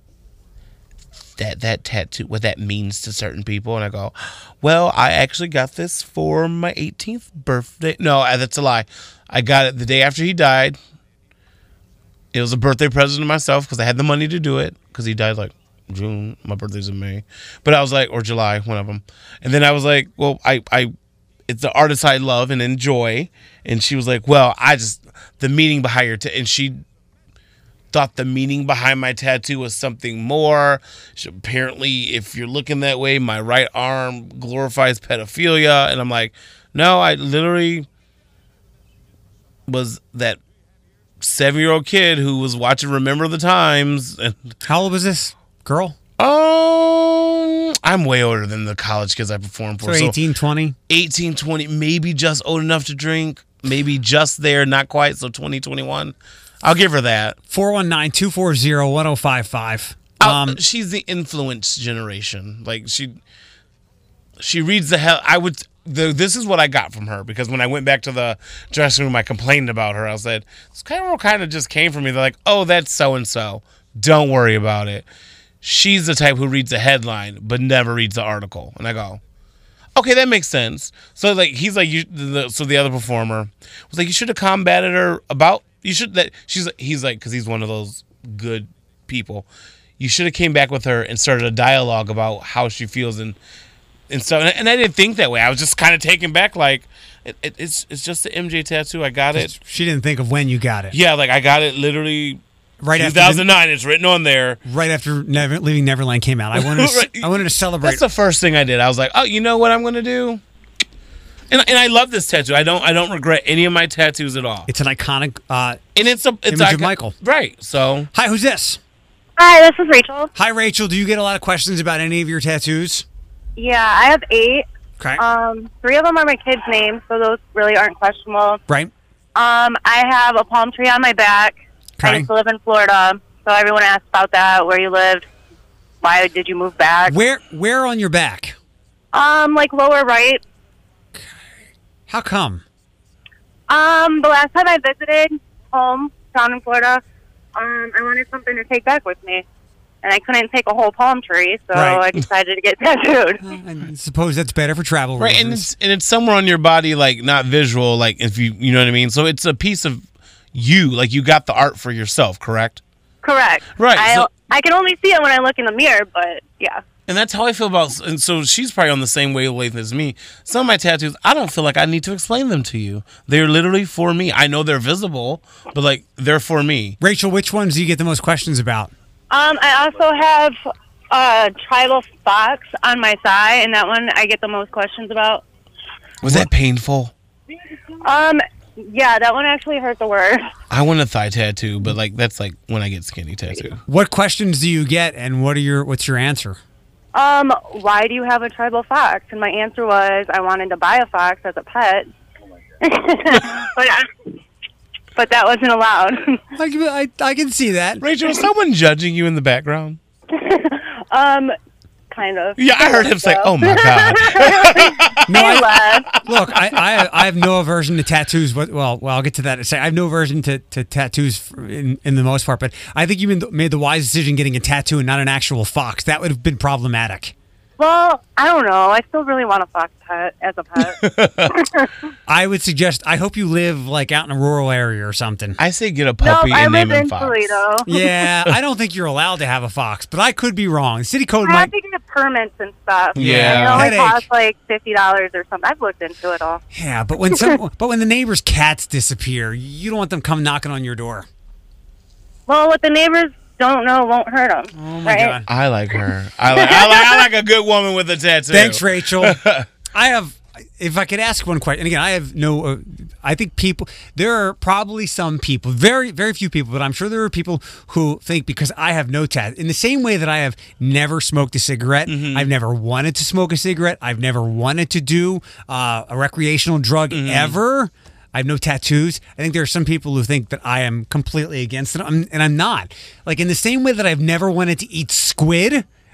that tattoo, what that means to certain people? And I go, well, I actually got this for my 18th birthday. No, that's a lie. I got it the day after he died. It was a birthday present to myself because I had the money to do it, because he died like June. My birthday's in May. But I was like, or July, one of them. And then I was like, well, it's the artist I love and enjoy. And she was like, well, the meaning behind your and she thought the meaning behind my tattoo was something more. Apparently, if you're looking that way, my right arm glorifies pedophilia. And I'm like, no, I literally was that 7-year-old kid who was watching Remember the Times. And
how old was this girl?
I'm way older than the college kids I performed for.
So 18, 20?
18, 20, maybe just old enough to drink. Maybe just there, not quite. So 20, 21. I'll give her that.
419-240-1055.
She's the influence generation. Like she reads the hell. This is what I got from her, because when I went back to the dressing room, I complained about her. I said, this kind of just came from me. They're like, oh, that's so-and-so. Don't worry about it. She's the type who reads the headline but never reads the article. And I go, okay, that makes sense. So like he's like, so the other performer was like, you should have combated her about. He's like, because he's one of those good people. You should have came back with her and started a dialogue about how she feels and stuff. And I didn't think that way. I was just kind of taken back, like it's just the MJ tattoo. I got it.
She didn't think of when you got it.
Yeah, like I got it literally.
Right
2009, it's written on there.
Right after Leaving Neverland came out. I wanted to celebrate.
That's the first thing I did. I was like, oh, you know what I'm going to do? And I love this tattoo. I don't regret any of my tattoos at all.
It's an iconic
and it's image
of Michael.
Right. So,
hi, who's this?
Hi, this is Rachel.
Hi, Rachel. Do you get a lot of questions about any of your tattoos?
Yeah, I have 8.
Okay.
3 of them are my kids' names, so those really aren't questionable.
Right.
I have a palm tree on my back.
Okay.
I used to live in Florida, so everyone asks about that, where you lived, why did you move back?
Where on your back?
Like lower right.
How come?
The last time I visited home down in Florida, I wanted something to take back with me, and I couldn't take a whole palm tree, so I decided to get tattooed.
I suppose that's better for travel
right,
reasons.
and it's somewhere on your body, like not visual, like if you know what I mean. So it's a piece of you, like you got the art for yourself, correct?
Correct.
Right.
I can only see it when I look in the mirror, but yeah.
And that's how I feel about, and so she's probably on the same wavelength as me. Some of my tattoos, I don't feel like I need to explain them to you. They're literally for me. I know they're visible, but like they're for me.
Rachel, which ones do you get the most questions about?
I also have a tribal fox on my thigh, and that one I get the most questions about.
Was that painful?
Yeah, that one actually hurt the worst.
I want a thigh tattoo, but like that's like when I get skinny tattoo.
What questions do you get, and what's your answer?
Why do you have a tribal fox? And my answer was I wanted to buy a fox as a pet. But that wasn't allowed.
I can see that.
Rachel, is someone judging you in the background?
Kind of.
Yeah, I heard him say, "Oh my god."
No, look, I have no aversion to tattoos. But I'll get to that in a second. I have no aversion to tattoos in the most part. But I think you made the wise decision getting a tattoo and not an actual fox. That would have been problematic.
Well, I don't know. I still really want a fox pet as a pet.
I would suggest. I hope you live like out in a rural area or something.
I say get a puppy and name him Fox.
Toledo.
Yeah, I don't think you're allowed to have a fox, but I could be wrong. City code
I
might.
have to get permits and stuff.
Yeah,
it only
headache.
costs like $50 or something. I've looked into it all.
Yeah, but when when the neighbor's cats disappear, you don't want them come knocking on your door.
Well, what the neighbors don't know won't hurt them.
Oh my god!
I like her. I like a good woman with a tattoo.
Thanks, Rachel. If I could ask one question, and again, I have no. I think there are probably some people, very, very few people, but I'm sure there are people who think because I have no tattoo. In the same way that I have never smoked a cigarette, I've never wanted to smoke a cigarette. I've never wanted to do a recreational drug ever. I have no tattoos. I think there are some people who think that I am completely against it, and I'm not. Like in the same way that I've never wanted to eat squid,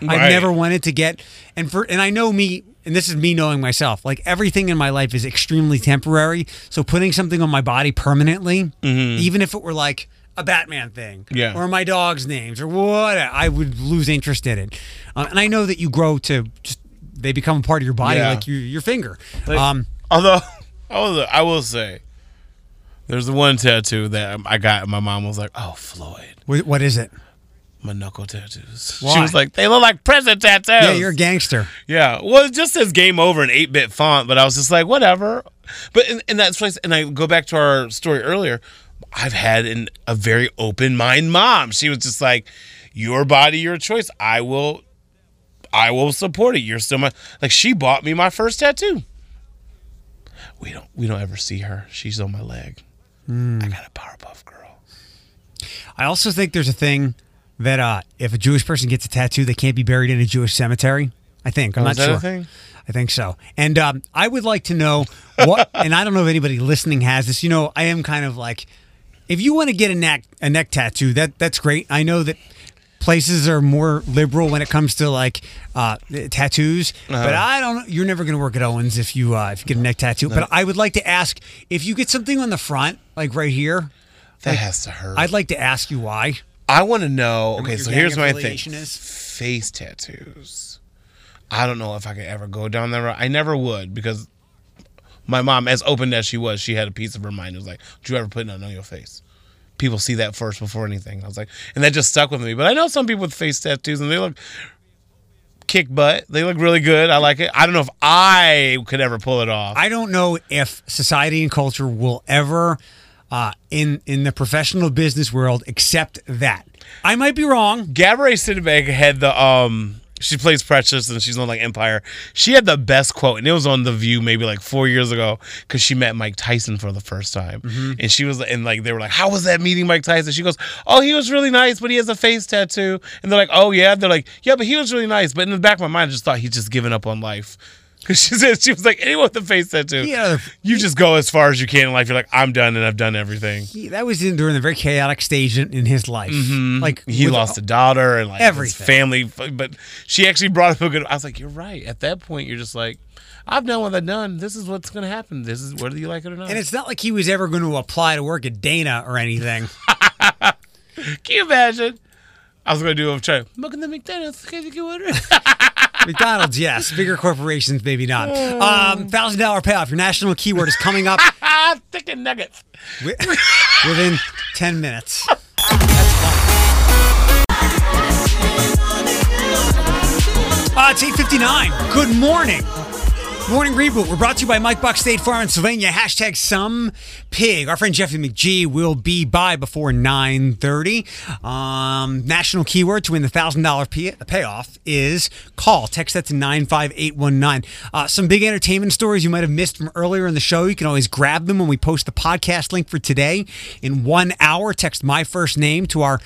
I've never wanted to get, and I know me, and this is me knowing myself, like everything in my life is extremely temporary. So putting something on my body permanently, even if it were like a Batman thing, or my dog's names, or what, I would lose interest in it. And I know that you grow to just, they become a part of your body, like your finger.
Like, although I will say, there's the one tattoo that I got, and my mom was like, "Oh, Floyd,
what is it?"
My knuckle tattoos.
Why?
She was like, "They look like prison tattoos."
Yeah, you're a gangster.
Yeah, well, it just says "Game Over" in 8-bit font, but I was just like, whatever. But in that place, and I go back to our story earlier, I've had a very open mind mom. She was just like, "Your body, your choice. I will support it. You're still my." Like, she bought me my first tattoo. We don't ever see her. She's on my leg. I got a Powerpuff Girl.
I also think there's a thing that if a Jewish person gets a tattoo, they can't be buried in a Jewish cemetery. I think. I'm not sure.
A thing?
I think so. And I would like to know what, and I don't know if anybody listening has this. You know, I am kind of like, if you want to get a neck tattoo, that's great. I know that places are more liberal when it comes to like tattoos, but I don't know. You're never going to work at Owens if you get a neck tattoo. No. But I would like to ask, if you get something on the front, like right here,
that has to hurt.
I'd like to ask you why.
I want to know. Okay, so here's my thing:
is?
Face tattoos. I don't know if I could ever go down that road. I never would, because my mom, as open as she was, she had a piece of her mind. It was like, "Did you ever put nothing on your face?" People see that first before anything. I was like, and that just stuck with me. But I know some people with face tattoos, and they look kick butt. They look really good. I like it. I don't know if I could ever pull it off.
I don't know if society and culture will ever, in the professional business world, accept that. I might be wrong.
Gabourey Sidibe had the she plays Precious, and she's on like Empire. She had the best quote, and it was on The View maybe like 4 years ago, because she met Mike Tyson for the first time, and she was, and like they were like, "How was that meeting Mike Tyson?" She goes, "Oh, he was really nice, but he has a face tattoo." And they're like, "Oh yeah," they're like, "Yeah, but he was really nice." But in the back of my mind, I just thought he's just given up on life. Because she was like, anyone with a face tattoo, you just go as far as you can in life. You're like, I'm done, and I've done everything.
That was during the very chaotic stage in his life.
Like, he lost a daughter and like
everything.
His family. But she actually brought up a good. I was like, you're right. At that point, you're just like, I've done what I've done. This is what's going to happen. This is whether you like it or not.
And it's not like he was ever going to apply to work at Dana or anything.
Can you imagine? I was going to do a try. Look at the McDonald's. Can you order?
McDonald's, yes. Bigger corporations, maybe not. $1,000 payoff. Your national keyword is coming up.
Chicken nuggets.
Within 10 minutes. It's 8:59. Good morning. Morning Reboot. We're brought to you by Mike Buck State Farm in Sylvania. Hashtag some pig. Our friend Jeffy McGee will be by before 9:30. National keyword to win the $1,000 payoff is call. Text that to 95819. Some big entertainment stories you might have missed from earlier in the show. You can always grab them when we post the podcast link for today. In 1 hour, text my first name to our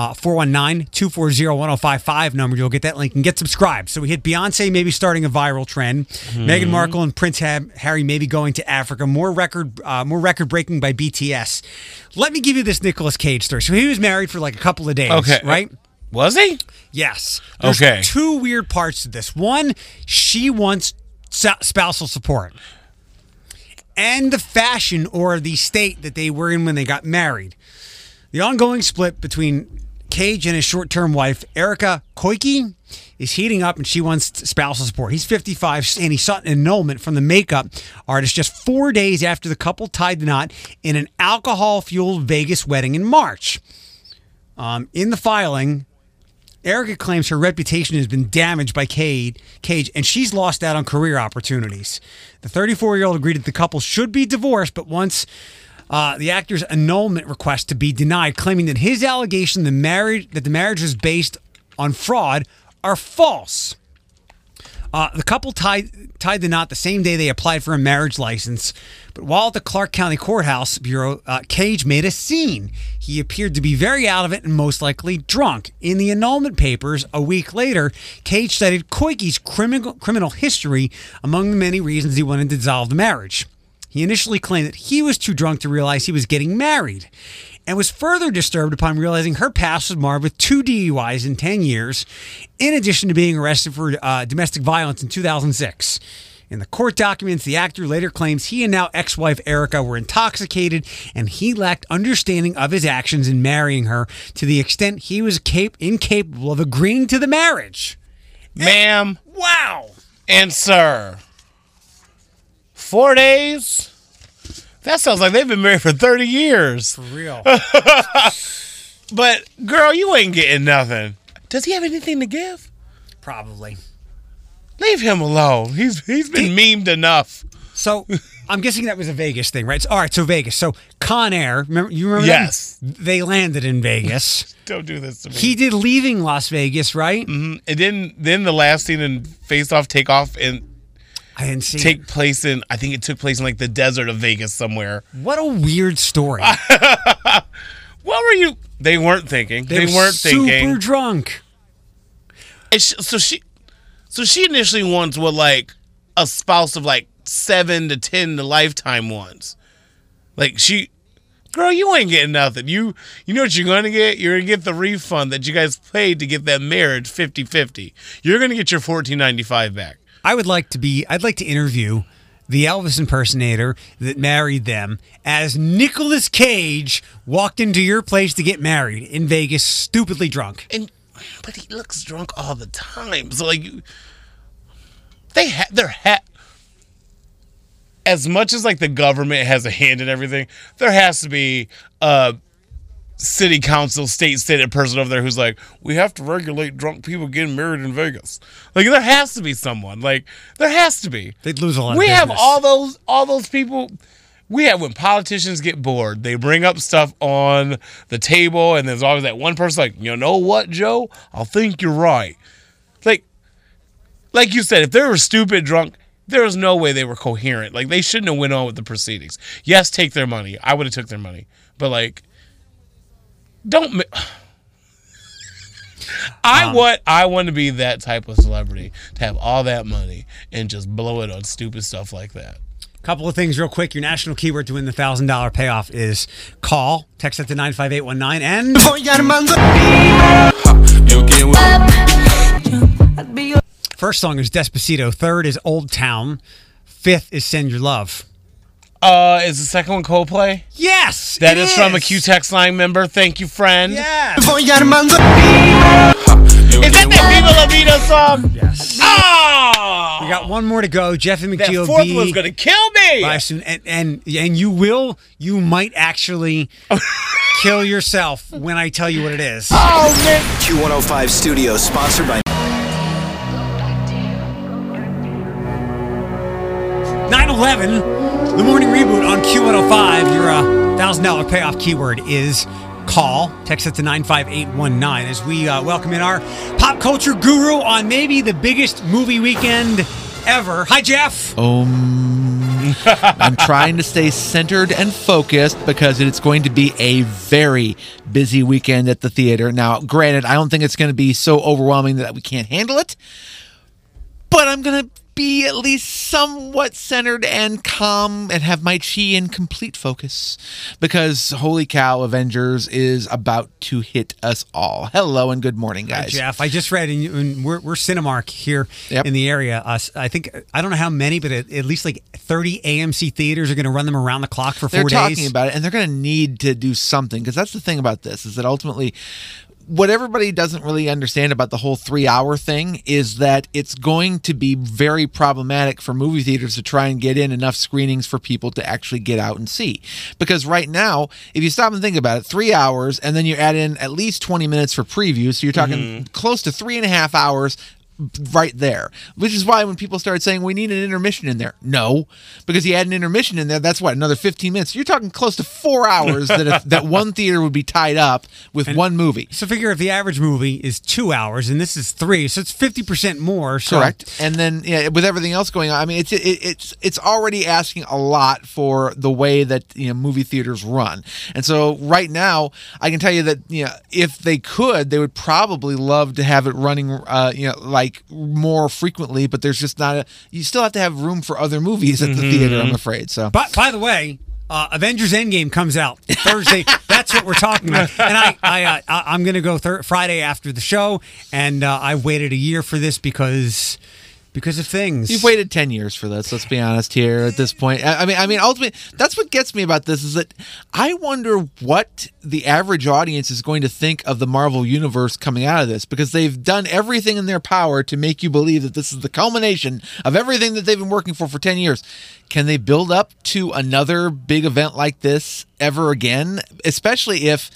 419-240-1055 number. You'll get that link and get subscribed. So we hit Beyonce maybe starting a viral trend. Meghan Markle and Prince Harry may be going to Africa. More record breaking by BTS. Let me give you this Nicolas Cage story. So he was married for like a couple of days, right?
Was he?
Yes. There's two weird parts to this. One, she wants spousal support. And the fashion or the state that they were in when they got married. The ongoing split between Cage and his short-term wife, Erica Koike, is heating up, and she wants spousal support. He's 55, and he sought an annulment from the makeup artist just 4 days after the couple tied the knot in an alcohol-fueled Vegas wedding in March. In the filing, Erica claims her reputation has been damaged by Cage, and she's lost out on career opportunities. The 34-year-old agreed that the couple should be divorced, but wants the actor's annulment request to be denied, claiming that his allegation that the marriage was based on fraud are false. The couple tied the knot the same day they applied for a marriage license. But while at the Clark County Courthouse Bureau, Cage made a scene. He appeared to be very out of it and most likely drunk. In the annulment papers, a week later, Cage cited Koike's criminal history among the many reasons he wanted to dissolve the marriage. He initially claimed that he was too drunk to realize he was getting married, and was further disturbed upon realizing her past was marred with 2 DUIs in 10 years, in addition to being arrested for domestic violence in 2006. In the court documents, the actor later claims he and now ex-wife Erica were intoxicated, and he lacked understanding of his actions in marrying her to the extent he was incapable of agreeing to the marriage.
Ma'am.
Wow.
And sir. 4 days? That sounds like they've been married for 30 years.
For real.
But, girl, you ain't getting nothing. Does he have anything to give?
Probably.
Leave him alone. He's been memed enough.
So, I'm guessing that was a Vegas thing, right? All right, so Vegas. So, Con Air, remember
Yes.
them? They landed in Vegas.
Don't do this to me.
He did Leaving Las Vegas, right?
Mm-hmm. And then the last scene in Face Off, Take Off, and
I didn't see
take place in, I think it took place in like the desert of Vegas somewhere.
What a weird story.
What were you? They weren't thinking. They weren't thinking.
Super drunk.
And so she initially wants what, like a spouse of like 7 to 10 to lifetime ones. Like girl, you ain't getting nothing. You know what you're gonna get? You're gonna get the refund that you guys paid to get that marriage 50-50. You're gonna get your $14.95 back.
I'd like to interview the Elvis impersonator that married them as Nicolas Cage walked into your place to get married in Vegas, stupidly drunk.
But he looks drunk all the time. So like, as much as like the government has a hand in everything, there has to be a city council, state senate person over there who's like, we have to regulate drunk people getting married in Vegas. Like, there has to be someone. Like, there has to be.
They'd lose a lot of
We have
business.
all those people. We have, when politicians get bored, they bring up stuff on the table, and there's always that one person like, you know what, Joe? I think you're right. Like you said, if they were stupid drunk, there was no way they were coherent. Like, they shouldn't have went on with the proceedings. Yes, take their money. I would have took their money. But, like, don't... I want to be that type of celebrity, to have all that money and just blow it on stupid stuff like that.
Couple of things real quick. Your national keyword to win the $1,000 payoff is call. Text it to 95819 and... First song is Despacito. Third is Old Town. Fifth is Send Your Love.
Is the second one Coldplay?
Yes!
That is from a Q-Text line member. Thank you, friend.
Yeah.
Is that Viva La Vida song?
Yes.
Oh!
We got one more to go. Jeff and
That
McGeoch.
fourth one's going to kill me.
Bye soon. And you might actually kill yourself when I tell you what it is.
Oh, man.
Q105 Studios, sponsored by
9/11, the morning reboot on Q105. Your $1,000 payoff keyword is call. Text it to 95819 as we welcome in our pop culture guru on maybe the biggest movie weekend ever. Hi, Jeff.
I'm trying to stay centered and focused because it's going to be a very busy weekend at the theater. Now, granted, I don't think it's going to be so overwhelming that we can't handle it, but I'm going to be at least somewhat centered and calm and have my chi in complete focus because holy cow, Avengers is about to hit us all. Hello and good morning, guys.
Hi, Jeff. I just read, and we're Cinemark here in the area. I think, I don't know how many, but at least like 30 AMC theaters are going to run them around the clock for 4 days.
They're talking about it, and they're going to need to do something because that's the thing about this is that ultimately what everybody doesn't really understand about the whole 3-hour thing is that it's going to be very problematic for movie theaters to try and get in enough screenings for people to actually get out and see. Because right now, if you stop and think about it, 3 hours, and then you add in at least 20 minutes for previews, so you're talking close to 3.5 hours right there, which is why when people started saying we need an intermission in there, no, because you add an intermission in there, that's what, another 15 minutes. You're talking close to 4 hours that one theater would be tied up with one movie.
So figure if the average movie is 2 hours and this is 3, so it's 50% more. So.
Correct. And then with everything else going on, I mean, it's already asking a lot for the way that movie theaters run. And so right now, I can tell you that if they could, they would probably love to have it running like like more frequently, but there's just not you still have to have room for other movies at the theater, I'm afraid. So,
by the way, Avengers Endgame comes out Thursday. That's what we're talking about. And I'm going to go Friday after the show, and I waited a year for this because of things.
You've waited 10 years for this, let's be honest here at this point. I mean, ultimately, that's what gets me about this is that I wonder what the average audience is going to think of the Marvel Universe coming out of this, because they've done everything in their power to make you believe that this is the culmination of everything that they've been working for 10 years. Can they build up to another big event like this ever again? Especially if...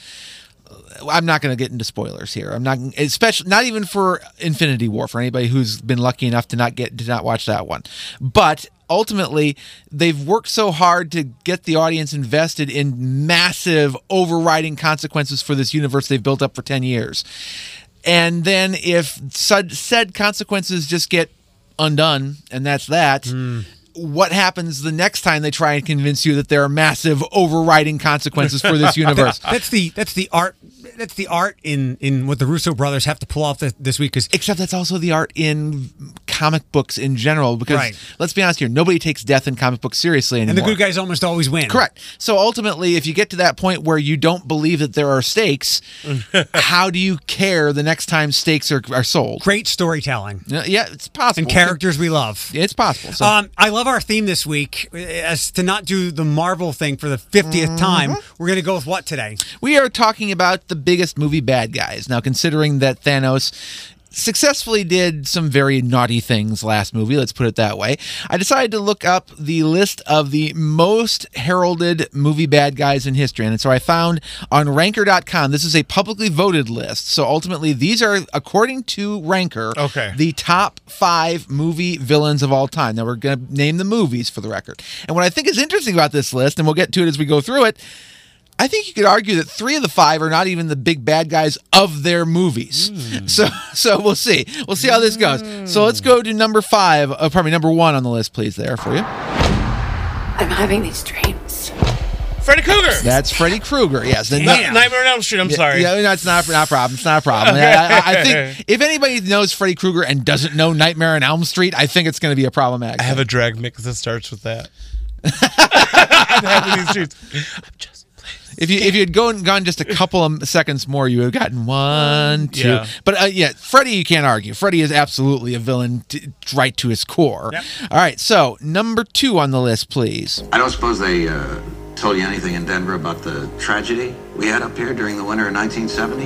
I'm not going to get into spoilers here. I'm not, especially not even for Infinity War, for anybody who's been lucky enough to not watch that one. But ultimately, they've worked so hard to get the audience invested in massive, overriding consequences for this universe they've built up for 10 years. And then if said consequences just get undone, and that's that. What happens the next time they try and convince you that there are massive overriding consequences for this universe?
That's the art. That's the art in what the Russo brothers have to pull off this week.
Except that's also the art in comic books in general. Because let's be honest here, nobody takes death in comic books seriously anymore.
And the good guys almost always win.
Correct. So ultimately, if you get to that point where you don't believe that there are stakes, how do you care the next time stakes are sold?
Great storytelling.
Yeah, it's possible.
And characters we love.
It's possible. So.
I love our theme this week. As to not do the Marvel thing for the 50th time, we're going to go with what today?
We are talking about the biggest movie bad guys. Now, considering that Thanos successfully did some very naughty things last movie, let's put it that way, I decided to look up the list of the most heralded movie bad guys in history. And so I found on Ranker.com, this is a publicly voted list. So ultimately, these are, according to Ranker, the top 5 movie villains of all time. Now, we're going to name the movies for the record. And what I think is interesting about this list, and we'll get to it as we go through it, I think you could argue that 3 of the 5 are not even the big bad guys of their movies. So we'll see. We'll see how this goes. So let's go to number 1 on the list, please, there for you.
I'm having these dreams.
Freddy Krueger.
That's Freddy Krueger, yes.
Nightmare on Elm Street, I'm sorry.
Yeah, no, it's not a problem. It's not a problem. I think if anybody knows Freddy Krueger and doesn't know Nightmare on Elm Street, I think it's going to be a problematic.
I have a drag mix that starts with that. I'm having these dreams. I'm just...
If you had gone just a couple of seconds more, you would have gotten 1, 2.
Yeah.
But Freddy, you can't argue. Freddy is absolutely a villain right to his core.
Yep.
All right, so number 2 on the list, please.
I don't suppose they told you anything in Denver about the tragedy we had up here during the winter of 1970?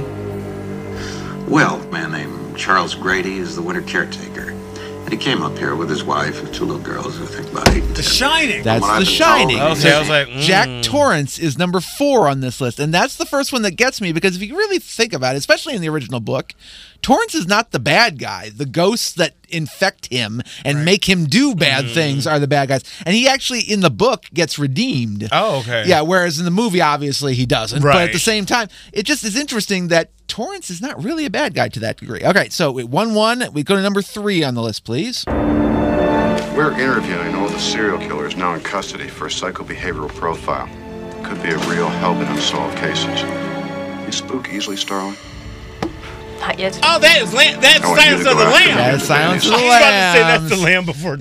Well, a man named Charles Grady is the winter caretaker. And he came up here with his wife and 2 little girls who think about 8 and 10.
The Shining.
That's The Shining.
Okay, I was like,
Jack Torrance is number 4 on this list. And that's the first one that gets me, because if you really think about it, especially in the original book, Torrance is not the bad guy. The ghosts that infect him and make him do bad things are the bad guys. And he actually, in the book, gets redeemed.
Oh, okay.
Yeah, whereas in the movie, obviously, he doesn't.
Right.
But at the same time, it just is interesting that Torrance is not really a bad guy to that degree. Okay, so 1-1. We go to number 3 on the list, please.
We're interviewing all the serial killers now in custody for a psychobehavioral profile. Could be a real help in unsolved cases. You spook easily, Starling?
Not yet.
Oh, that's Silence of the Lamb.
That is Silence of the
I was about to say
Lambs.
that's the Lamb before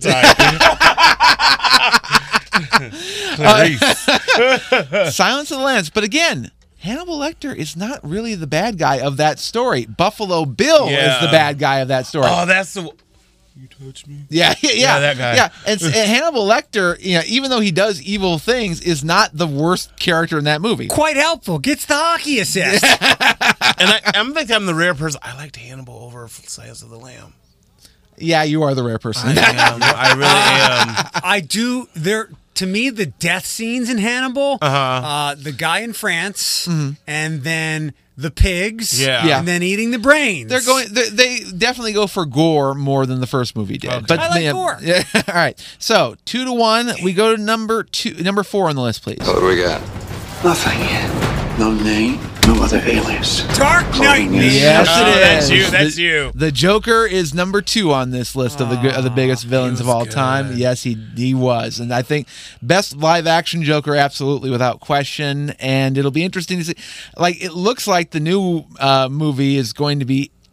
time.
Silence of the Lambs. But again, Hannibal Lecter is not really the bad guy of that story. Buffalo Bill is the bad guy of that story.
Oh, that's the... You touch me?
Yeah,
that guy.
Yeah, and Hannibal Lecter, even though he does evil things, is not the worst character in that movie.
Quite helpful. Gets the hockey assist.
And I'm the rare person. I liked Hannibal over Silence of the Lamb.
Yeah, you are the rare person.
I really am.
I do. To me, the death scenes in Hannibal, the guy in France, and then the pigs, and then eating the brains.
They definitely go for gore more than the first movie did.
Okay.
But
I like gore.
Yeah, all right. So 2-1. We go to number 4 on the list, please.
What do we got?
Nothing. No name, no other alias.
Dark Knight.
Yes,
Oh,
it
that's
is.
you. That's you.
The Joker is number 2 on this list of the biggest villains of all time. Yes, he was, and I think best live action Joker, absolutely, without question. And it'll be interesting to see. Like, it looks like the new movie is going to be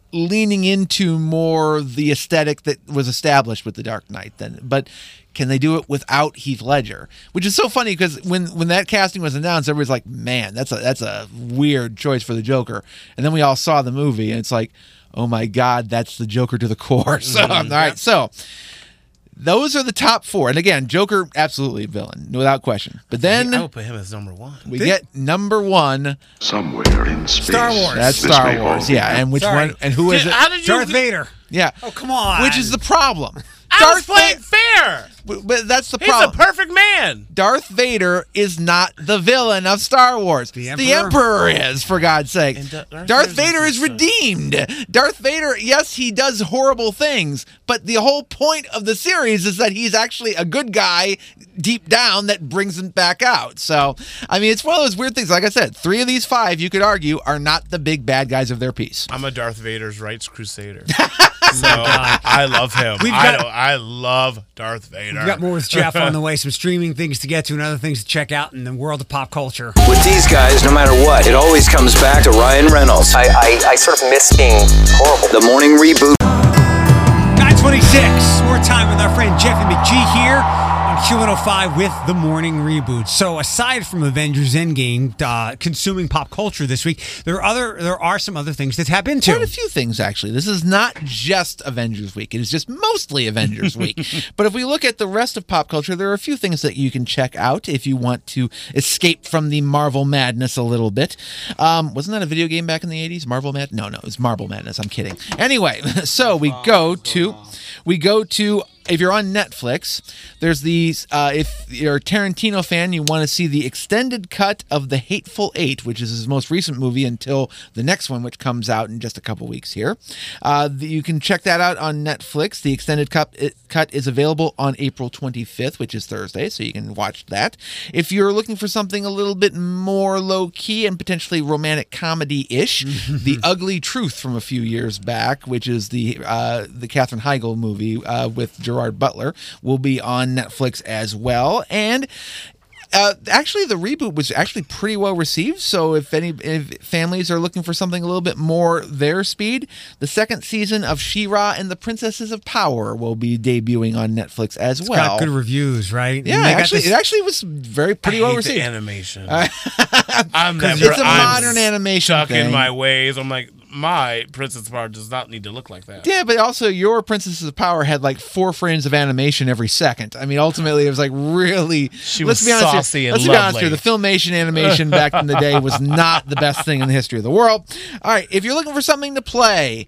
leaning into more the aesthetic that was established with The Dark Knight. But can they do it without Heath Ledger? Which is so funny because when that casting was announced, everybody's like, "Man, that's a weird choice for the Joker." And then we all saw the movie, and it's like, "Oh my God, that's the Joker to the core." So all right, so. Those are the top 4. And again, Joker, absolutely a villain, without question. But then
I would put him as number 1.
We get number 1.
Somewhere in space.
Star Wars.
That's
This
Star
may all
Wars,
be
yeah. And which one? And who is it?
How did you?
Darth Vader.
Yeah.
Oh, come on.
Which is the problem?
I was playing fair.
But that's the
He's
problem.
a perfect man.
Darth Vader is not the villain of Star Wars. The Emperor is, for God's sake. Darth Vader is redeemed. Darth Vader, yes, he does horrible things, but the whole point of the series is that he's actually a good guy deep down that brings him back out. So, I mean, it's one of those weird things. Like I said, 3 of these 5, you could argue, are not the big bad guys of their piece.
I'm a Darth Vader's rights crusader. So I love him. I love Darth Vader.
We've got more with Jeff on the way. Some streaming things to get to and other things to check out in the world of pop culture.
With these guys, no matter what, it always comes back to Ryan Reynolds.
I sort of miss being horrible.
The Morning Reboot.
9:26. More time with our friend Jeff and McGee here on Q105 with the Morning Reboot. So aside from Avengers Endgame consuming pop culture this week, there are some other things to tap into.
Quite a few things, actually. This is not just Avengers Week. It is just mostly Avengers Week. But if we look at the rest of pop culture, there are a few things that you can check out if you want to escape from the Marvel madness a little bit. Wasn't that a video game back in the 80s? Marvel Madness? No, it was Marvel Madness. I'm kidding. Anyway, so we go to if you're on Netflix, there's these, if you're a Tarantino fan, you want to see the extended cut of The Hateful Eight, which is his most recent movie until the next one, which comes out in just a couple weeks here. You can check that out on Netflix. The extended cut is available on April 25th, which is Thursday, so you can watch that. If you're looking for something a little bit more low-key and potentially romantic comedy-ish, The Ugly Truth from a few years back, which is the Katherine Heigl movie with Gerard Butler, will be on Netflix as well. And actually, the reboot was actually pretty well received. So if families are looking for something a little bit more their speed, the second season of She-Ra and the Princesses of Power will be debuting on Netflix as well.
It's got good reviews, right?
Yeah, it actually was pretty well received.
The animation.
It's a modern animation
stuck
thing.
in my ways. I'm like, my Princess of Power does not need to look like that.
Yeah, but also your Princesses of Power had like 4 frames of animation every second. I mean, ultimately, it was like really.
She was saucy and
Let's be honest here. The Filmation animation back in the day was not the best thing in the history of the world. All right, if you're looking for something to play,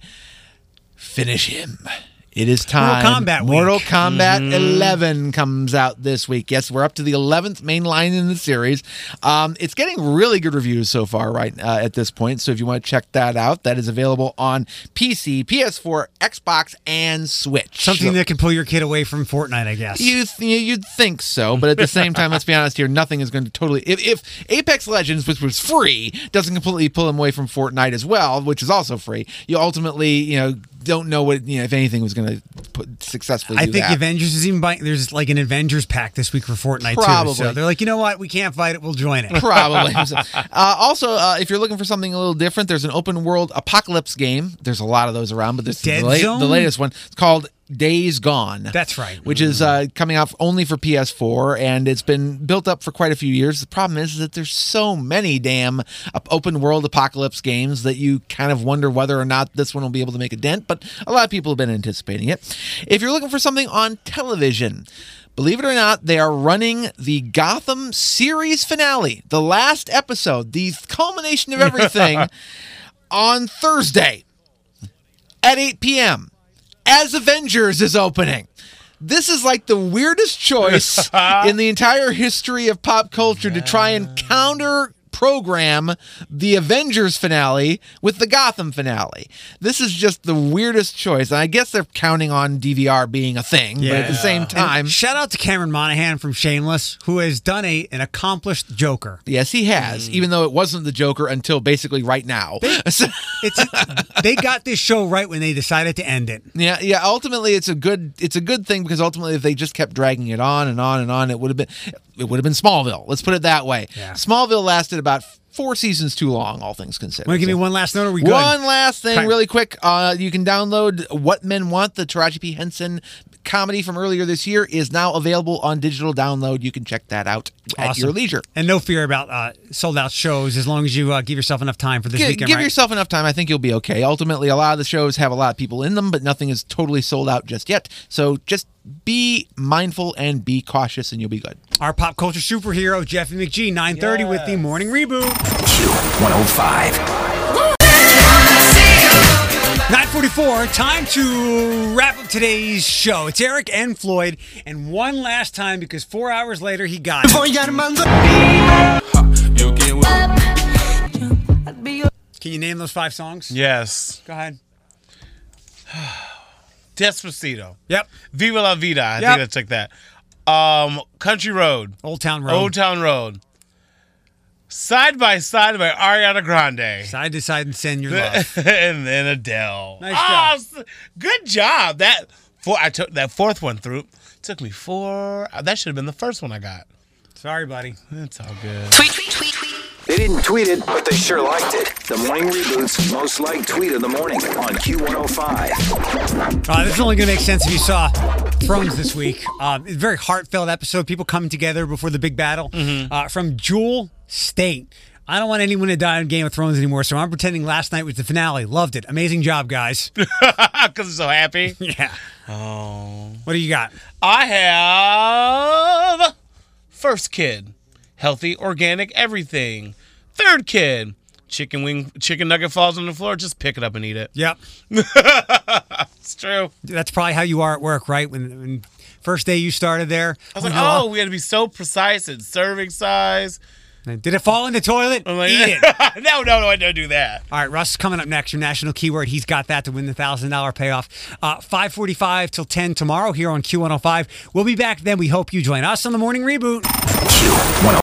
finish him. It is time. Mortal Kombat 11 comes out this week. Yes, we're up to the 11th main line in the series. It's getting really good reviews so far at this point. So if you want to check that out, that is available on PC, PS4, Xbox, and Switch.
Something that can pull your kid away from Fortnite, I guess.
You'd think so, but at the same time, let's be honest here, nothing is going to totally... If Apex Legends, which was free, doesn't completely pull them away from Fortnite as well, which is also free, you ultimately, don't know what if anything was going to successfully do
I think
that.
Avengers is even buying. There's like an Avengers pack this week for Fortnite
Probably.
too. So they're like, you know what? We can't fight it. We'll join it.
Probably. Also, if you're looking for something a little different, there's an open world apocalypse game. There's a lot of those around, but this is the latest one. It's called Days Gone.
That's right.
Which is coming out only for PS4, and it's been built up for quite a few years. The problem is that there's so many damn open world apocalypse games that you kind of wonder whether or not this one will be able to make a dent, but a lot of people have been anticipating it. If you're looking for something on television, believe it or not, they are running the Gotham series finale, the last episode, the culmination of everything, on Thursday at 8 p.m. as Avengers is opening. This is like the weirdest choice in the entire history of pop culture to try and counter program the Avengers finale with the Gotham finale. This is just the weirdest choice. And I guess they're counting on DVR being a thing, but at the same time...
And shout out to Cameron Monaghan from Shameless, who has done an accomplished Joker.
Yes, he has, even though it wasn't the Joker until basically right now.
They got this show right when they decided to end it.
Yeah. Ultimately, it's a good thing because ultimately, if they just kept dragging it on and on and on, it would have been. it would have been Smallville. Let's put it that way.
Yeah.
Smallville lasted about 4 seasons too long, all things considered.
Want to give me one last note? Or are we good?
One last thing,
Okay.
really quick. You can download What Men Want, the Taraji P. Henson comedy from earlier this year, is now available on digital download. You can check that out at
Awesome.
your leisure.
And no fear about sold-out shows as long as you give yourself enough time for this weekend,
Give
right?
yourself enough time. I think you'll be okay. Ultimately, a lot of the shows have a lot of people in them, but nothing is totally sold out just yet. So just be mindful and be cautious, and you'll be good.
Our pop culture superhero, Jeffy McGee, 9:30 with the Morning Reboot.
Q105.
9:44, time to wrap up today's show. It's Eric and Floyd, and one last time because 4 hours later he got it. Can you name those 5 songs?
Yes.
Go ahead.
Despacito.
Yep.
Viva La Vida. I
Yep.
think I took that. Country Road.
Old Town Road.
Old Town Road. Side by Side by Ariana Grande.
Side to Side and Send Your Love.
And then Adele.
Nice job.
Good job. I took that fourth one through. Took me 4. That should have been the first one I got.
Sorry, buddy.
It's all good.
They didn't tweet it, but they sure liked it. The Morning Reboot's most liked tweet of the morning on Q105.
This is only going to make sense if you saw Thrones this week. It's a very heartfelt episode. People coming together before the big battle. From Jewel State. I don't want anyone to die in Game of Thrones anymore, so I'm pretending last night was the finale. Loved it. Amazing job, guys.
Because I'm so happy.
Yeah.
Oh.
What do you got?
I have first kid, healthy, organic, everything. Third kid, chicken nugget falls on the floor, just pick it up and eat it.
Yep.
It's true.
That's probably how you are at work, right? When first day you started there.
I was like, we had to be so precise in serving size.
Did it fall in the toilet?
I'm like,
Eat it.
No, I don't do that.
All right, Russ, coming up next, your national keyword. He's got that to win the $1,000 payoff. 5:45 till 10 tomorrow here on Q105. We'll be back then. We hope you join us on the Morning Reboot.
Q105.